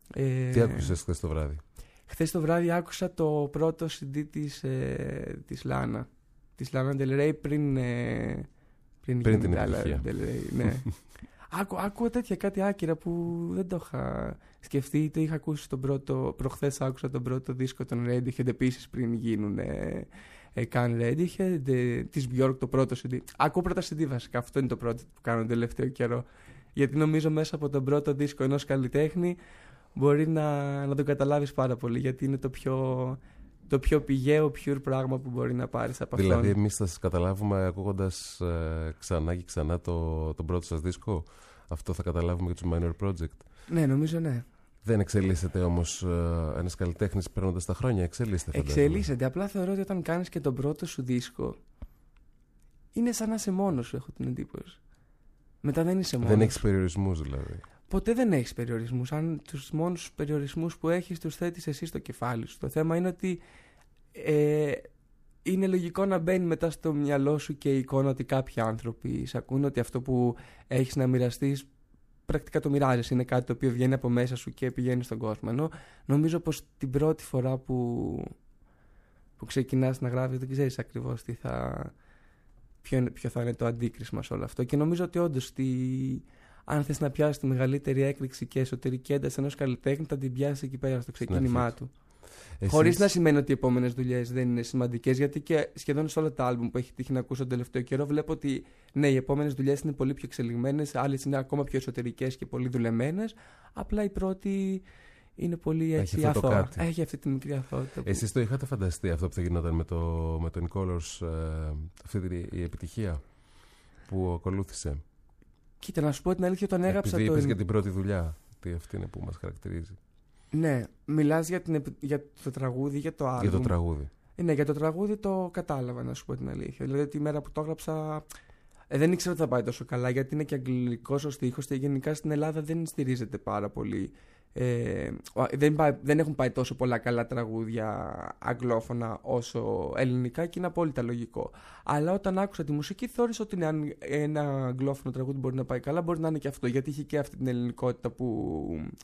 Ε,
Τι άκουσες χθες το βράδυ?
Χθες το βράδυ άκουσα το πρώτο σι ντι της, ε, της Λάνα. Της Λάνα Del Rey πριν, ε, πριν,
πριν την
άλλα,
επιτυχία.
Del Rey, ναι. Άκου, άκουα τέτοια κάτι άκυρα που δεν το είχα σκεφτεί. Το είχα ακούσει στον πρώτο. Προχθές άκουσα τον πρώτο δίσκο των Radiohead επίσης πριν γίνουν ε, ε, καν Radiohead. Ε, της Björk το πρώτο σι ντι. Ακούω πρώτα σι ντι βασικά. Αυτό είναι το πρώτο που κάνω τον τελευταίο καιρό. Γιατί νομίζω μέσα από τον πρώτο δίσκο ενός καλλιτέχνη μπορεί να, να τον καταλάβεις πάρα πολύ. Γιατί είναι το πιο. Το πιο πηγαίο, pure πράγμα που μπορεί να πάρεις από αυτόν.
Δηλαδή, εμείς θα σας καταλάβουμε ακούγοντας ε, ξανά και ξανά το, τον πρώτο σας δίσκο. Αυτό θα καταλάβουμε για τους Minor Project.
Ναι, νομίζω ναι.
Δεν εξελίσσεται όμως ε, ένας καλλιτέχνης παίρνοντας τα χρόνια. Εξελίσσεται, φαντάζομαι.
Εξελίσσεται. Απλά θεωρώ ότι όταν κάνεις και τον πρώτο σου δίσκο, είναι σαν να είσαι μόνος σου, έχω την εντύπωση. Μετά δεν είσαι μόνος.
Δεν έχεις περιορισμούς δηλαδή.
Ποτέ δεν έχεις περιορισμούς. Αν τους μόνους περιορισμούς που έχεις τους θέτεις εσύ στο κεφάλι σου. Το θέμα είναι ότι ε, είναι λογικό να μπαίνει μετά στο μυαλό σου και η εικόνα ότι κάποιοι άνθρωποι σε ακούνε, ότι αυτό που έχεις να μοιραστείς πρακτικά το μοιράζεσαι. Είναι κάτι το οποίο βγαίνει από μέσα σου και πηγαίνει στον κόσμο. Ενώ νομίζω πως την πρώτη φορά που, που ξεκινάς να γράφεις δεν ξέρεις ακριβώς τι θα, ποιο, είναι, ποιο θα είναι το αντίκρισμα σε όλο αυτό. Και νομίζω ότι όντως τη, αν θες να πιάσεις τη μεγαλύτερη έκρηξη και εσωτερική ένταση ενός καλλιτέχνη, θα την πιάσεις εκεί πέρα στο ξεκίνημά του.
Εσείς...
Χωρίς να σημαίνει ότι οι επόμενες δουλειές δεν είναι σημαντικές, γιατί και σχεδόν σε όλα τα άλμπουμ που έχει τύχει να ακούσω τον τελευταίο καιρό βλέπω ότι ναι, οι επόμενες δουλειές είναι πολύ πιο εξελιγμένες, άλλες είναι ακόμα πιο εσωτερικές και πολύ δουλεμένες. Απλά η πρώτη είναι πολύ έτσι αθώα. Έχει αυτή τη μικρή αθώότητα. Που...
Εσείς το είχατε φανταστεί αυτό που θα γινόταν με το, με το In Colors, ε, αυτή η επιτυχία που ακολούθησε?
Κοίτα, να σου πω την αλήθεια, όταν έγραψα.
Επειδή
το...
είπες για την πρώτη δουλειά, τι αυτή είναι που μας χαρακτηρίζει.
Ναι, μιλάς για, την, για το τραγούδι, για το άλμπουμ.
Για το τραγούδι.
Ναι, για το τραγούδι το κατάλαβα, να σου πω την αλήθεια. Δηλαδή τη μέρα που το έγραψα ε, δεν ήξερα ότι θα πάει τόσο καλά, γιατί είναι και αγγλικός ο στίχος και γενικά στην Ελλάδα δεν στηρίζεται πάρα πολύ. Ε, δεν, πάει, δεν έχουν πάει τόσο πολλά καλά τραγούδια αγγλόφωνα όσο ελληνικά και είναι απόλυτα λογικό. Αλλά όταν άκουσα τη μουσική θεώρησα ότι αν ένα αγγλόφωνο τραγούδι μπορεί να πάει καλά, μπορεί να είναι και αυτό, γιατί είχε και αυτή την ελληνικότητα που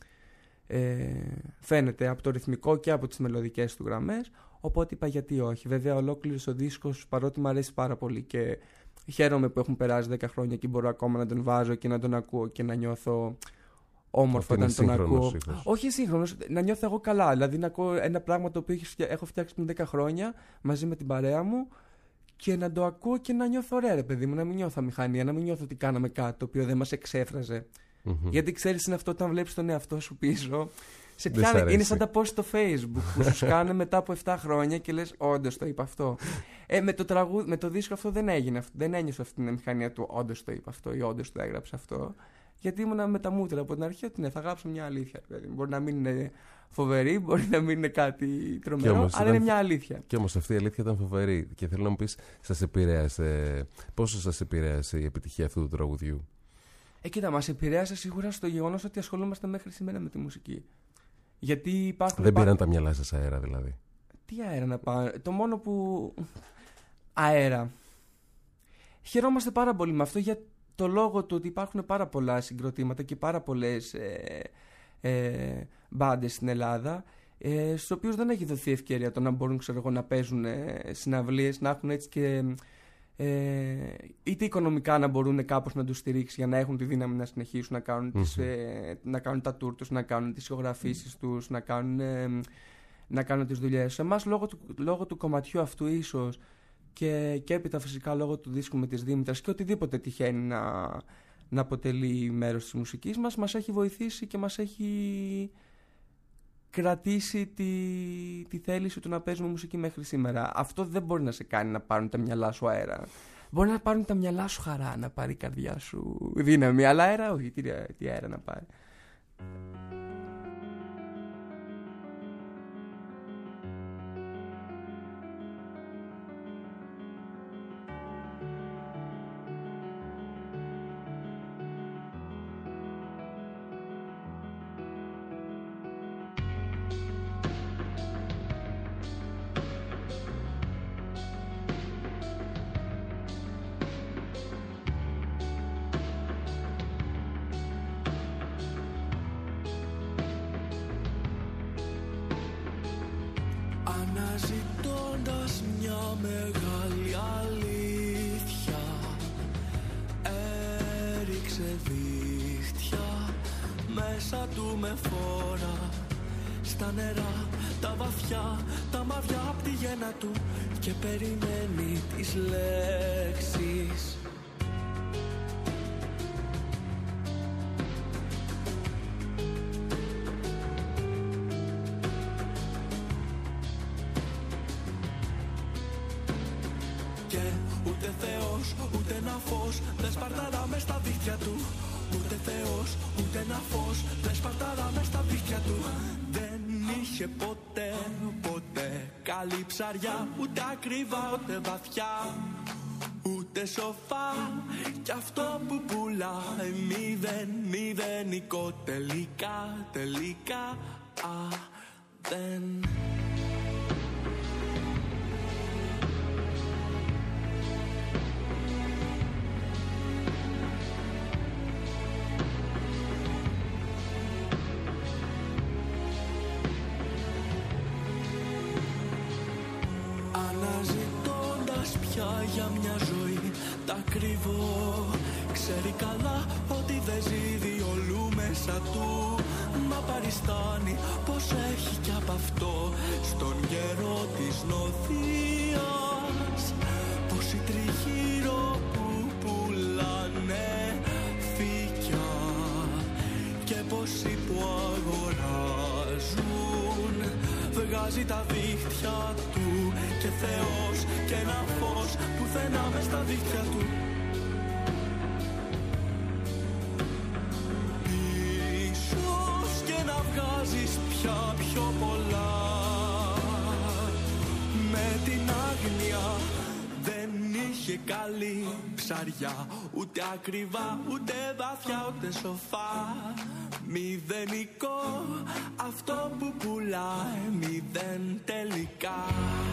ε, φαίνεται από το ρυθμικό και από τις μελωδικές του γραμμές. Οπότε είπα γιατί όχι. Βέβαια ολόκληρος ο δίσκος, παρότι μου αρέσει πάρα πολύ και χαίρομαι που έχουν περάσει δέκα χρόνια και μπορώ ακόμα να τον βάζω και να τον ακούω και να νιώθω όμορφο όταν τον ακούω.
Ήχος.
Όχι σύγχρονος, να νιώθω εγώ καλά. Δηλαδή να ακούω ένα πράγμα το οποίο έχω φτιάξει πριν δέκα χρόνια μαζί με την παρέα μου και να το ακούω και να νιώθω ωραία, ρε παιδί μου. Να μην νιώθω αμηχανία, να μην νιώθω ότι κάναμε κάτι το οποίο δεν μας εξέφραζε. Mm-hmm. Γιατί ξέρεις, είναι αυτό όταν βλέπεις τον εαυτό σου πίσω. Σε πιάνε, είναι σαν τα post στο Facebook που σου σκάνε μετά από επτά χρόνια και λες όντως το είπα αυτό. Ε, με, το τραγούδι, με το δίσκο αυτό δεν έγινε αυτό. Δεν ένιωσα αυτή την αμηχανία του όντως το είπα αυτό ή όντως το έγραψα αυτό. Γιατί ήμουνα με τα μούτρα από την αρχή ότι ναι, θα γράψω μια αλήθεια. Δηλαδή. Μπορεί να μην είναι φοβερή, μπορεί να μην είναι κάτι τρομερό, όμως, αλλά ήταν... είναι μια αλήθεια.
Και όμως αυτή η αλήθεια ήταν φοβερή. Και θέλω να μου πεις, σας επηρέασε, πόσο σας επηρέασε η επιτυχία αυτού του τραγουδιού?
Ε, κοίτα, μας επηρέασε σίγουρα στο γεγονός ότι ασχολούμαστε μέχρι σήμερα με τη μουσική. Γιατί υπάρχουν.
Δεν πήραν τα μυαλά σας αέρα, δηλαδή?
Τι αέρα να πάρουν? Το μόνο που. Αέρα. Χαιρόμαστε πάρα πολύ με αυτό για το λόγο του ότι υπάρχουν πάρα πολλά συγκροτήματα και πάρα πολλές ε, ε, μπάντες στην Ελλάδα, ε, στους οποίους δεν έχει δοθεί ευκαιρία το να μπορούν, ξέρω εγώ, να παίζουν ε, συναυλίες, να έχουν έτσι και ε, είτε οικονομικά να μπορούν κάπως να τους στηρίξει για να έχουν τη δύναμη να συνεχίσουν να κάνουν, mm-hmm. τις, ε, να κάνουν τα tour τους, να κάνουν τις ηχογραφήσεις τους, να κάνουν, ε, να κάνουν τις δουλειές. Σε εμάς λόγω του, λόγω του κομματιού αυτού ίσως και, και έπειτα φυσικά λόγω του δίσκου με τις Δήμητρας και οτιδήποτε τυχαίνει να, να αποτελεί μέρος της μουσικής μας, μας έχει βοηθήσει και μας έχει κρατήσει τη, τη θέληση του να παίζουμε μουσική μέχρι σήμερα. Αυτό δεν μπορεί να σε κάνει να πάρουν τα μυαλά σου αέρα. Μπορεί να πάρουν τα μυαλά σου χαρά, να πάρει η καρδιά σου δύναμη, αλλά αέρα όχι. Τι, τι αέρα να πάρει.
Αναζητώντας μια μεγάλη αλήθεια, έριξε δίχτυα μέσα του με φόρα. Στα νερά, τα βαθιά, τα μαυριά απ' τη γέννα του και περιμένει τις λέξεις. Και ούτε Θεός, ούτε ένα φως δεν σπαρταρά μες στα δίχτυα του. Ούτε Θεός, ούτε ένα φως δεν σπαρταρά μες στα δίχτυα του. Δεν είχε ποτέ, ποτέ καλή ψαριά, ούτε ακριβά, ούτε βαθιά, ούτε σοφά. Κι αυτό που πουλάει μηδέν, μηδενικό τελικά, τελικά, α, δεν. Για μια ζωή τα κρύβω. Ξέρει καλά ότι δεν ζει διολού μέσα του. Μα παριστάνει πως έχει κι απ' αυτό στον καιρό της νοθείας. Πως οι τριγύρω που πουλάνε φύκια και πόσοι που αγοράζουν. Βγάζει τα δίχτυα του και Θεός και ένα φως πουθενά μες στα δίχτυα του. Ίσως και να βγάζεις πια πιο πολλά. Με την άγνοια δεν είχε καλή ψαριά, ούτε ακριβά, ούτε βαθιά, ούτε σοφά. Μηδενικό αυτό που πουλάει, μηδέν τελικά.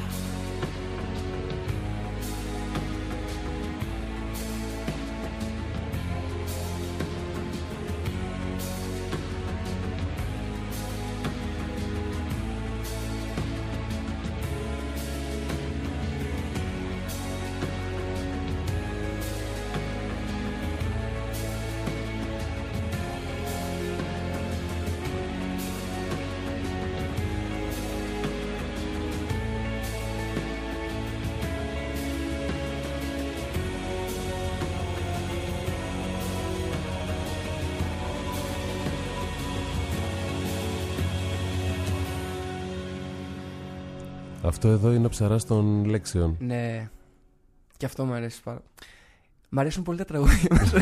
Αυτό εδώ είναι ο ψαράς των λέξεων.
Ναι. Και αυτό μου αρέσει πάρα. Μ' αρέσουν πολύ τα τραγούδια μας.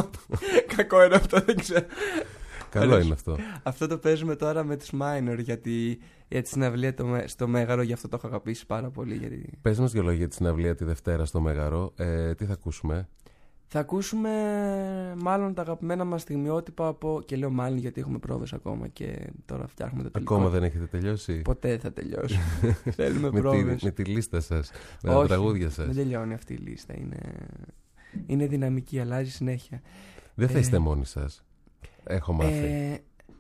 Κακό είναι αυτό, δεν ξέρω.
Καλό είναι αυτό.
Αυτό το παίζουμε τώρα με τους Minor, γιατί για τη συναυλία στο Μέγαρο, γι' αυτό το έχω αγαπήσει πάρα πολύ. Γιατί...
Πες μας δυο λόγια για τη συναυλία τη Δευτέρα στο Μέγαρο. Ε, τι θα ακούσουμε?
Θα ακούσουμε μάλλον τα αγαπημένα μας στιγμιότυπα από... Και λέω μάλλον γιατί έχουμε πρόβες ακόμα και τώρα φτιάχνουμε το τελικό.
Ακόμα δεν έχετε τελειώσει?
Ποτέ δεν θα τελειώσει. Θέλουμε
με,
πρόβες.
τη, με τη λίστα σας, με
Όχι,
τα τραγούδια σας.
Δεν τελειώνει αυτή η λίστα. Είναι, είναι δυναμική, αλλάζει συνέχεια.
Δεν θα
ε...
είστε μόνοι σας. Έχω μάθει.
Ε...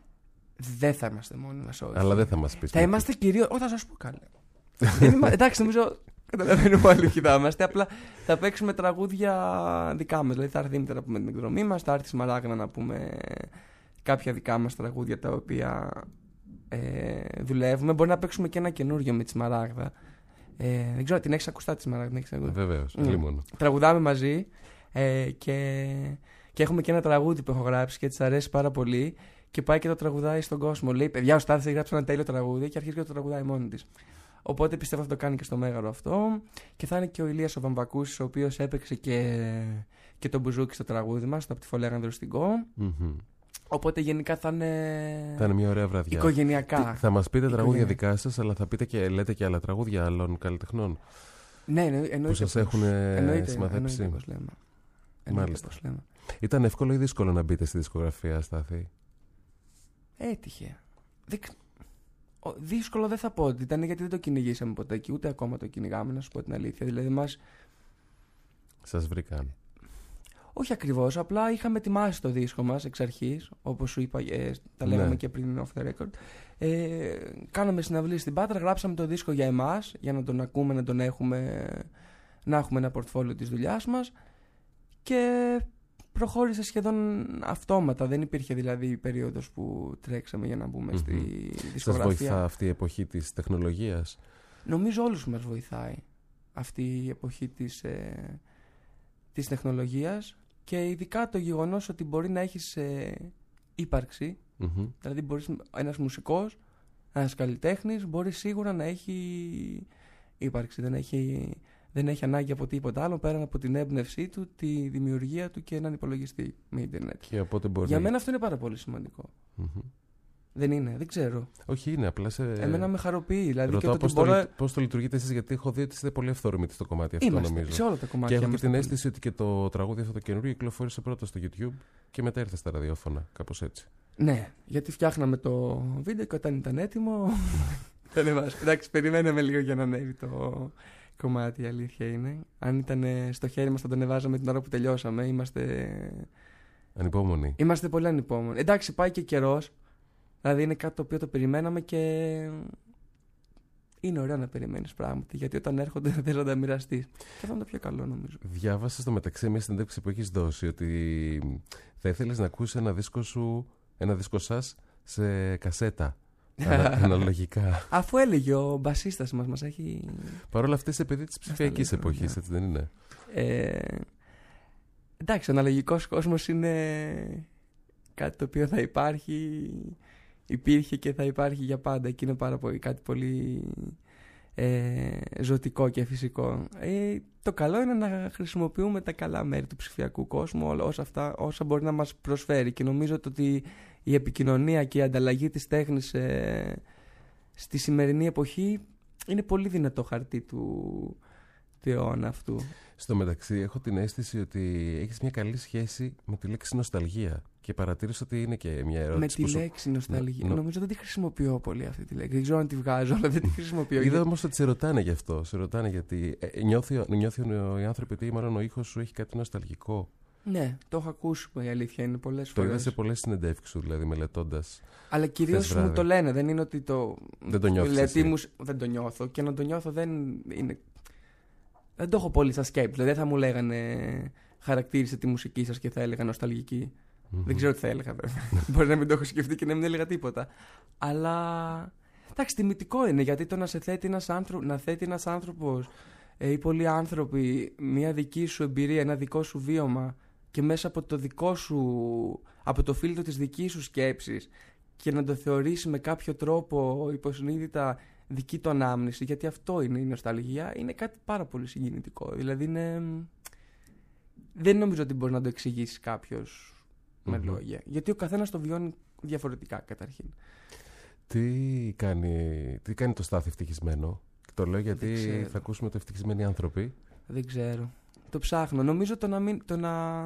Δεν θα είμαστε μόνοι μας, όχι.
Αλλά δεν θα μας πεις.
Θα είμαστε κυρίως... Όχι, θα σας πω καλά. Εντάξει, νομίζω... Καταλαβαίνουμε όλοι ποιοι θα είμαστε. Απλά θα παίξουμε τραγούδια δικά μας. Δηλαδή θα έρθει η Δήμητρα να πούμε την εκδρομή μας, θα έρθει η Σμαράγδα να πούμε κάποια δικά μας τραγούδια τα οποία ε, δουλεύουμε. Μπορεί να παίξουμε και ένα καινούριο με τη Σμαράγδα. Ε, δεν ξέρω, την έχεις ακουστά τη Σμαράγδα?
Βεβαίως,
mm.
λίμωνο.
Τραγουδάμε μαζί ε, και, και έχουμε και ένα τραγούδι που έχω γράψει και της αρέσει πάρα πολύ. Και πάει και το τραγουδάει στον κόσμο. Λέει: παιδιά, ο Στάθης έχει γράψει ένα τέλειο τραγούδι και αρχίζει και το τραγουδάει μόνη της. Οπότε πιστεύω θα το κάνει και στο Μέγαρο αυτό. Και θα είναι και ο Ηλίας ο Βαμβακούσης, ο οποίος έπαιξε και, και τον μπουζούκι στο τραγούδι μας, από τη Φολέγανδρο στην Κο.
Mm-hmm.
Οπότε γενικά θα είναι.
Θα είναι μια ωραία βραδιά.
Οικογενειακά.
Τι, θα μας πείτε τραγούδια δικά σας, αλλά θα πείτε και, λέτε και άλλα τραγούδια άλλων καλλιτεχνών.
Ναι, εννοείται.
Που σας έχουν συμμαθέψει.
Μάλιστα. Λέμε.
Ήταν εύκολο ή δύσκολο να μπείτε στη δισκογραφία, Στάθη?
Έτυχε. Δεν... Δύσκολο δεν θα πω ότι ήταν, γιατί δεν το κυνηγήσαμε ποτέ και ούτε ακόμα το κυνηγάμε, να σου πω την αλήθεια. Δηλαδή μας...
Σας βρήκαν.
Όχι ακριβώς, απλά είχαμε ετοιμάσει το δίσκο μας εξ αρχής, όπως σου είπα, ε, τα λέγαμε
Ναι.
και πριν off the record. Ε, κάναμε συναυλίες στην Πάτρα, γράψαμε το δίσκο για εμάς, για να τον ακούμε, να τον έχουμε, να έχουμε ένα πορτφόλιο της δουλειάς μας και προχώρησε σχεδόν αυτόματα. Δεν υπήρχε δηλαδή περίοδος που τρέξαμε για να μπούμε mm-hmm. στη δισκογραφία.
Σας βοηθά αυτή η εποχή της τεχνολογίας?
Νομίζω όλους μας βοηθάει αυτή η εποχή της, ε, της τεχνολογίας και ειδικά το γεγονός ότι μπορεί να έχεις ε, ύπαρξη.
Mm-hmm.
Δηλαδή μπορείς, ένας μουσικός, ένας καλλιτέχνης μπορεί σίγουρα να έχει ύπαρξη. Δεν έχει, δεν έχει ανάγκη από τίποτα άλλο πέρα από την έμπνευσή του, τη δημιουργία του και έναν υπολογιστή με ίντερνετ.
Και οπότε μπορεί...
Για μένα αυτό είναι πάρα πολύ σημαντικό.
Mm-hmm.
Δεν είναι, δεν ξέρω.
Όχι, είναι απλά σε.
Εμένα με χαροποιεί. Δηλαδή,
ρωτάω πώς
μπορώ...
το, πώς το λειτουργείτε εσείς, γιατί έχω δει ότι είστε πολύ ευθόρμητοι στο κομμάτι αυτό.
Είμαστε,
νομίζω.
σε όλα τα κομμάτια.
Και έχω και την
πολύ.
αίσθηση ότι και το τραγούδι αυτό το καινούριο κυκλοφόρησε πρώτα στο YouTube και μετά ήρθε στα ραδιόφωνα. Κάπως έτσι.
Ναι, γιατί φτιάχναμε το βίντεο και όταν ήταν έτοιμο. Εντάξει, περιμέναμε λίγο για να ανέβει το κομμάτι, η αλήθεια είναι. Αν ήταν στο χέρι μας θα το ανεβάζαμε την ώρα που τελειώσαμε. Είμαστε.
Ανυπόμονοι.
Είμαστε πολύ ανυπόμονοι. Εντάξει, πάει και καιρός. Δηλαδή είναι κάτι το οποίο το περιμέναμε και είναι ωραίο να περιμένεις πράγματα. Γιατί όταν έρχονται θες να τα μοιραστείς. Και αυτό είναι το πιο καλό νομίζω.
Διάβασα στο μεταξύ μια συνέντευξη που έχεις δώσει ότι θα ήθελες να ακούσεις ένα δίσκο σου, ένα δίσκο σας σε κασέτα. Αναλογικά.
Αφού έλεγε ο μπασίστας μας, μας έχει.
Παρ' όλα αυτά είσαι παιδί της ψηφιακής εποχής, έτσι δεν είναι?
Ε, εντάξει, ο αναλογικός κόσμος είναι κάτι το οποίο θα υπάρχει, υπήρχε και θα υπάρχει για πάντα και είναι πάρα πολύ, κάτι πολύ ε, ζωτικό και φυσικό. Ε, το καλό είναι να χρησιμοποιούμε τα καλά μέρη του ψηφιακού κόσμου, όσα, αυτά, όσα μπορεί να μας προσφέρει, και νομίζω ότι η επικοινωνία και η ανταλλαγή της τέχνης ε, στη σημερινή εποχή είναι πολύ δυνατό χαρτί του, του αιώνα αυτού.
Στο μεταξύ έχω την αίσθηση ότι έχεις μια καλή σχέση με τη λέξη νοσταλγία και παρατήρησα ότι είναι και μια ερώτηση.
Με τη
που σου...
λέξη νοσταλγία.
Νο...
Νομίζω δεν τη χρησιμοποιώ πολύ αυτή τη λέξη. Δεν ξέρω αν τη βγάζω, αλλά δεν τη χρησιμοποιώ.
Είδα όμως ότι σε ρωτάνε γι' αυτό. Σε ρωτάνε γιατί ε, νιώθει, νιώθει οι άνθρωποι ότι μάλλον ο ήχος σου έχει κάτι νοσταλγικό.
Ναι, το έχω ακούσει, η αλήθεια είναι πολλές
το
φορές.
Το είδα σε πολλές συνεντεύξεις σου, δηλαδή μελετώντας.
Αλλά κυρίως μου το λένε, δεν είναι ότι το.
Δεν το νιώθεις.
Μου... Δεν το νιώθω και να το νιώθω δεν είναι. Δεν το έχω πολύ στα σκέψη. Δηλαδή δεν θα μου λέγανε χαρακτήρισε τη μουσική σας και θα έλεγα νοσταλγική. Mm-hmm. Δεν ξέρω τι θα έλεγα βέβαια. Μπορεί να μην το έχω σκεφτεί και να μην έλεγα τίποτα. Αλλά. Εντάξει, τιμητικό είναι γιατί το να σε θέτει ένας άνθρωπο, να θέτει ένας άνθρωπος ε, ή πολλοί άνθρωποι μια δική σου εμπειρία, ένα δικό σου βίωμα και μέσα από το δικό σου, από το φίλτρο της δικής σου σκέψης και να το θεωρήσει με κάποιο τρόπο υποσυνείδητα δική του ανάμνηση, γιατί αυτό είναι η νοσταλγία, είναι κάτι πάρα πολύ συγκινητικό. Δηλαδή είναι. Δεν νομίζω ότι μπορεί να το εξηγήσει κάποιος mm-hmm. με λόγια. Γιατί ο καθένας το βιώνει διαφορετικά καταρχήν.
Τι κάνει, τι κάνει το Στάθη ευτυχισμένο? Το λέω γιατί θα ακούσουμε το ευτυχισμένοι άνθρωποι.
Δεν ξέρω. Το ψάχνω. Νομίζω το να μην. Το να,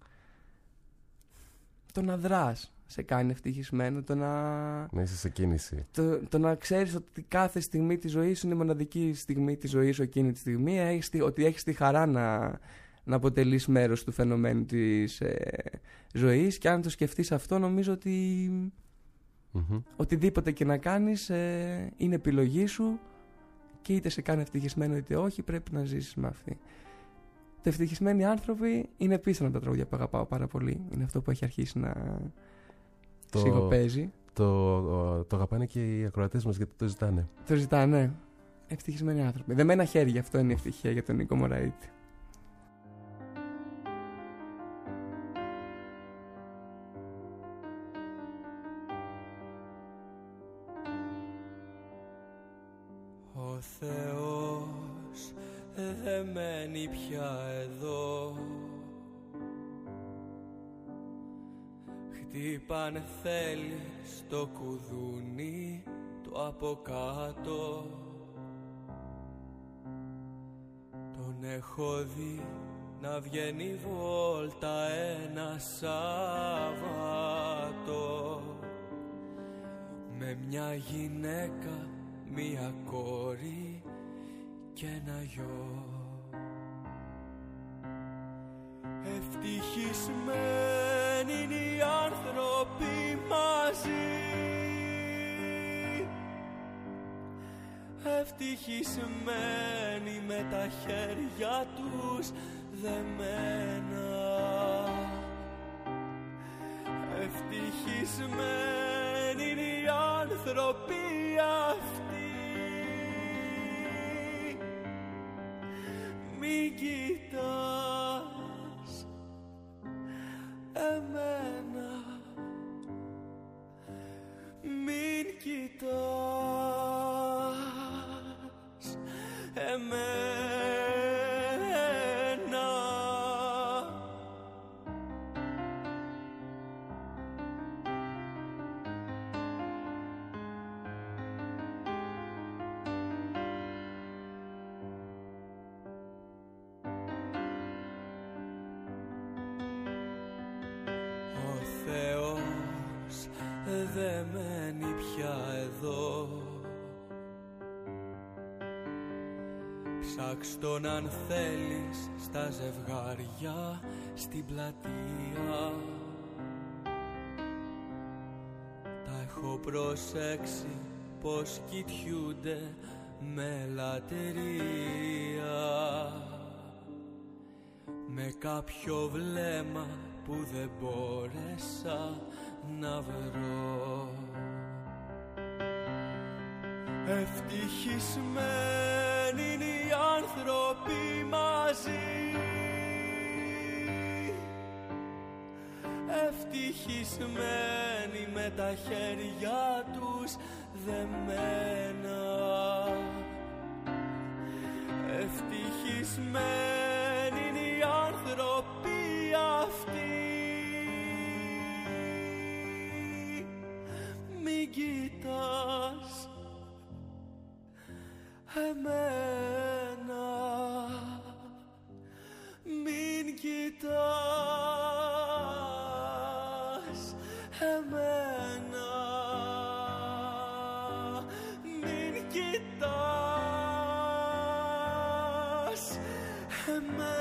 το να δράς σε κάνει ευτυχισμένο. Το να.
Να είσαι σε κίνηση.
Το, το να ξέρεις ότι κάθε στιγμή της ζωής σου είναι η μοναδική στιγμή της ζωής σου εκείνη τη στιγμή. Έχεις, ότι έχεις τη χαρά να, να αποτελείς μέρος του φαινομένου της ε, ζωής. Και αν το σκεφτείς αυτό, νομίζω ότι. Mm-hmm. Οτιδήποτε και να κάνεις ε, είναι επιλογή σου και είτε σε κάνει ευτυχισμένο είτε όχι, πρέπει να ζήσεις με αυτή. Το ευτυχισμένοι άνθρωποι είναι επίσης ένα από τα τραγούδια που αγαπάω πάρα πολύ. Είναι αυτό που έχει αρχίσει να το, σιγοπαίζει.
Το, το, το αγαπάνε και οι ακροατές μας γιατί το ζητάνε.
Το ζητάνε. Ευτυχισμένοι άνθρωποι. Δεμένα χέρια, αυτό είναι η ευτυχία για τον Νίκο Μωραήτη.
Ο Θεός δεν μένει πια εδώ. Χτύπαν θέλει στο κουδούνι το από κάτω. Τον έχω δει να βγαίνει βόλτα ένα Σάββατο με μια γυναίκα, μια κόρη και ένα γιο. Ευτυχισμένοι είναι οι άνθρωποι μαζί. Ευτυχισμένοι με τα χέρια τους δεμένα. Ευτυχισμένοι είναι οι άνθρωποι αυτοί. Μην κοιτάς εμένα, μην κοιτάς εμένα. Ο Θεός δεν μένει πια εδώ. Ψάξ' τον αν θέλεις στα ζευγάρια στην πλατεία. Τα έχω προσέξει πως κοιτιούνται με λατρεία, με κάποιο βλέμμα που δεν μπόρεσα να βρω. Ευτυχισμένοι είναι οι άνθρωποι μαζί. Ευτυχισμένοι με τα χέρια τους δεμένα. Ευτυχισμένοι είναι οι άνθρωποι αυτοί. Μην κοιτάς εμένα, μην κοιτάς εμένα, μην κοιτάς εμένα.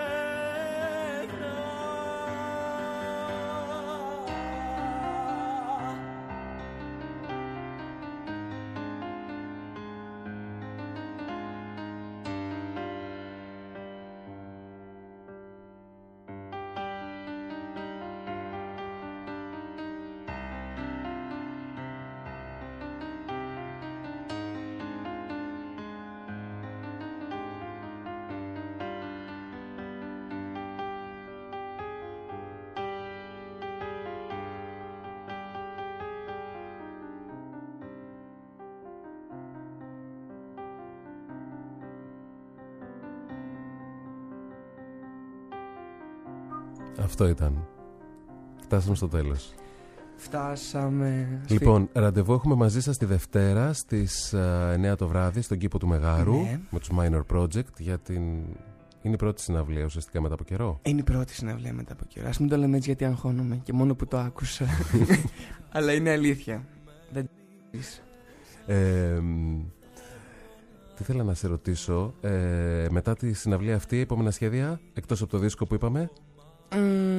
Αυτό ήταν. Φτάσαμε στο τέλος.
Φτάσαμε.
Λοιπόν, ραντεβού έχουμε μαζί σας τη Δευτέρα στις uh, εννιά το βράδυ στον κήπο του Μεγάρου, ναι, με τους Minor Project για την... Είναι η πρώτη συναυλία ουσιαστικά μετά από καιρό.
Είναι η πρώτη συναυλία μετά από καιρό. Ας μην το λέμε έτσι γιατί αγχώνομαι και μόνο που το άκουσα. Αλλά είναι αλήθεια. Δεν
ε, Τι ήθελα να σε ρωτήσω, ε, μετά τη συναυλία αυτή, επόμενα σχέδια, εκτός από το δίσκο που είπαμε?
Mm,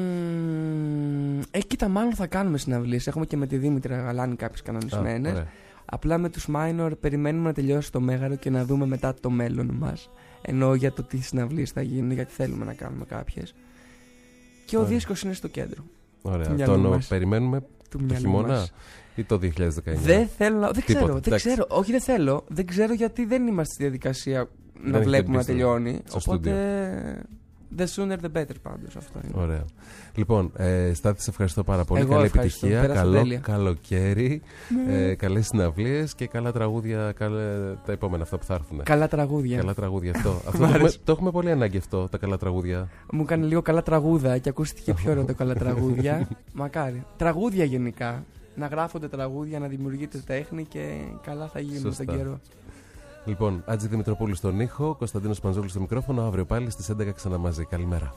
ε, κοίτα, μάλλον θα κάνουμε συναυλίες. Έχουμε και με τη Δήμητρα Γαλάνη κάποιες κανονισμένες. Α, απλά με τους Minor περιμένουμε να τελειώσει το Μέγαρο και να δούμε μετά το μέλλον μας. Ενώ για το τι συναυλίες θα γίνουν, γιατί θέλουμε να κάνουμε κάποιες. Και ο ωραία. δίσκος είναι στο κέντρο.
Ωραία. Τον περιμένουμε το χειμώνα μας. Ή το δύο χιλιάδες δεκαεννιά?
Δεν θέλω, δεν Τίποτε, ξέρω, δεν ξέρω. Όχι, δεν θέλω. Δεν ξέρω γιατί δεν είμαστε στη διαδικασία δεν να βλέπουμε να τελειώνει. Οπότε. The sooner the better, πάντως αυτό είναι.
Ωραία. Λοιπόν, ε, Στάθη, σε ευχαριστώ πάρα πολύ. Εγώ καλή επιτυχία. Καλό καλοκαίρι. Ναι. Ε, καλές συναυλίες και καλά τραγούδια. Καλέ, τα επόμενα αυτά που θα έρθουν.
Καλά τραγούδια.
Καλά τραγούδια αυτό. αυτό το, έχουμε, το έχουμε πολύ ανάγκη αυτό, τα καλά τραγούδια.
Μου κάνει λίγο καλά τραγούδα και ακούστηκε πιο ωραίο το καλά τραγούδια. Μακάρι. Τραγούδια γενικά. Να γράφονται τραγούδια, να δημιουργείται τέχνη και καλά θα γίνει με τον καιρό.
Λοιπόν, Άτζη Δημητροπούλου στον ήχο, Κωνσταντίνος Παντζόλου στο μικρόφωνο. Αύριο πάλι στις έντεκα ξανά μαζί. Καλημέρα.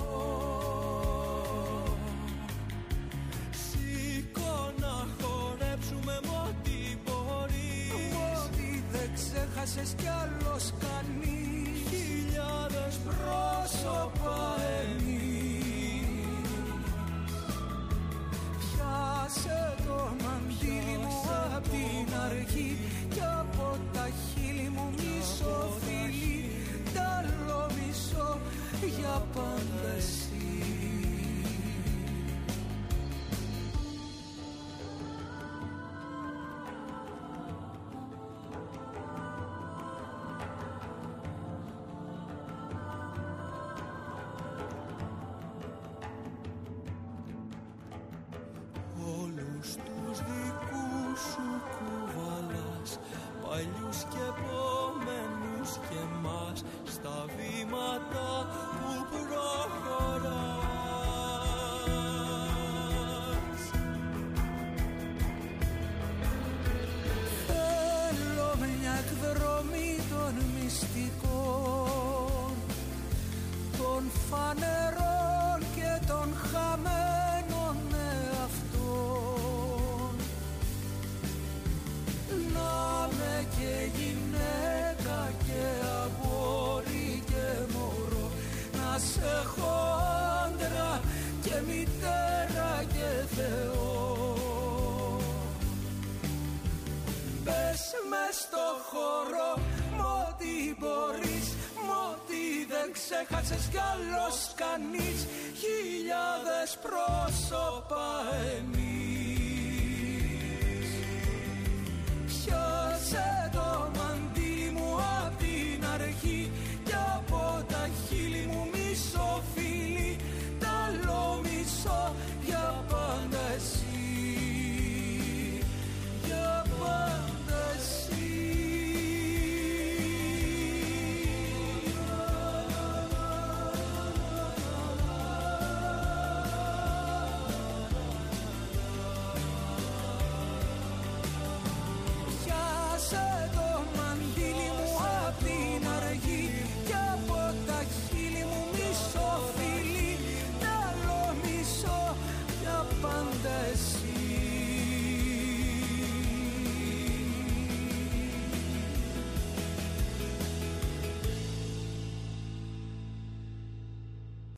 Σήκω να χορέψουμε με ό,τι μπορείς. Ό,τι δεν ξέχασες κι άλλος κανείς. Χιλιάδες πρόσωπα εμείς. Πιάσε τον μαντήλι μου απ' την αρχή κι από τα χείλη μου μισό φιλί, τ' άλλο μισό για πάντα εσύ.
Παλιούς και επόμενους και μας στα βήματα που προχωράς.
Θέλω μια εκδρομή των μυστικών, των φανερών και των χαμένων εαυτών. Να με και γυναίκα και αγόρι και μωρό, να σε έχω άντρα και μητέρα και Θεό. Μπες μες στο χώρο μ' ό,τι μπορείς, μ' ό,τι δεν ξέχασες κι άλλος κανείς, χιλιάδες πρόσωπα εμείς.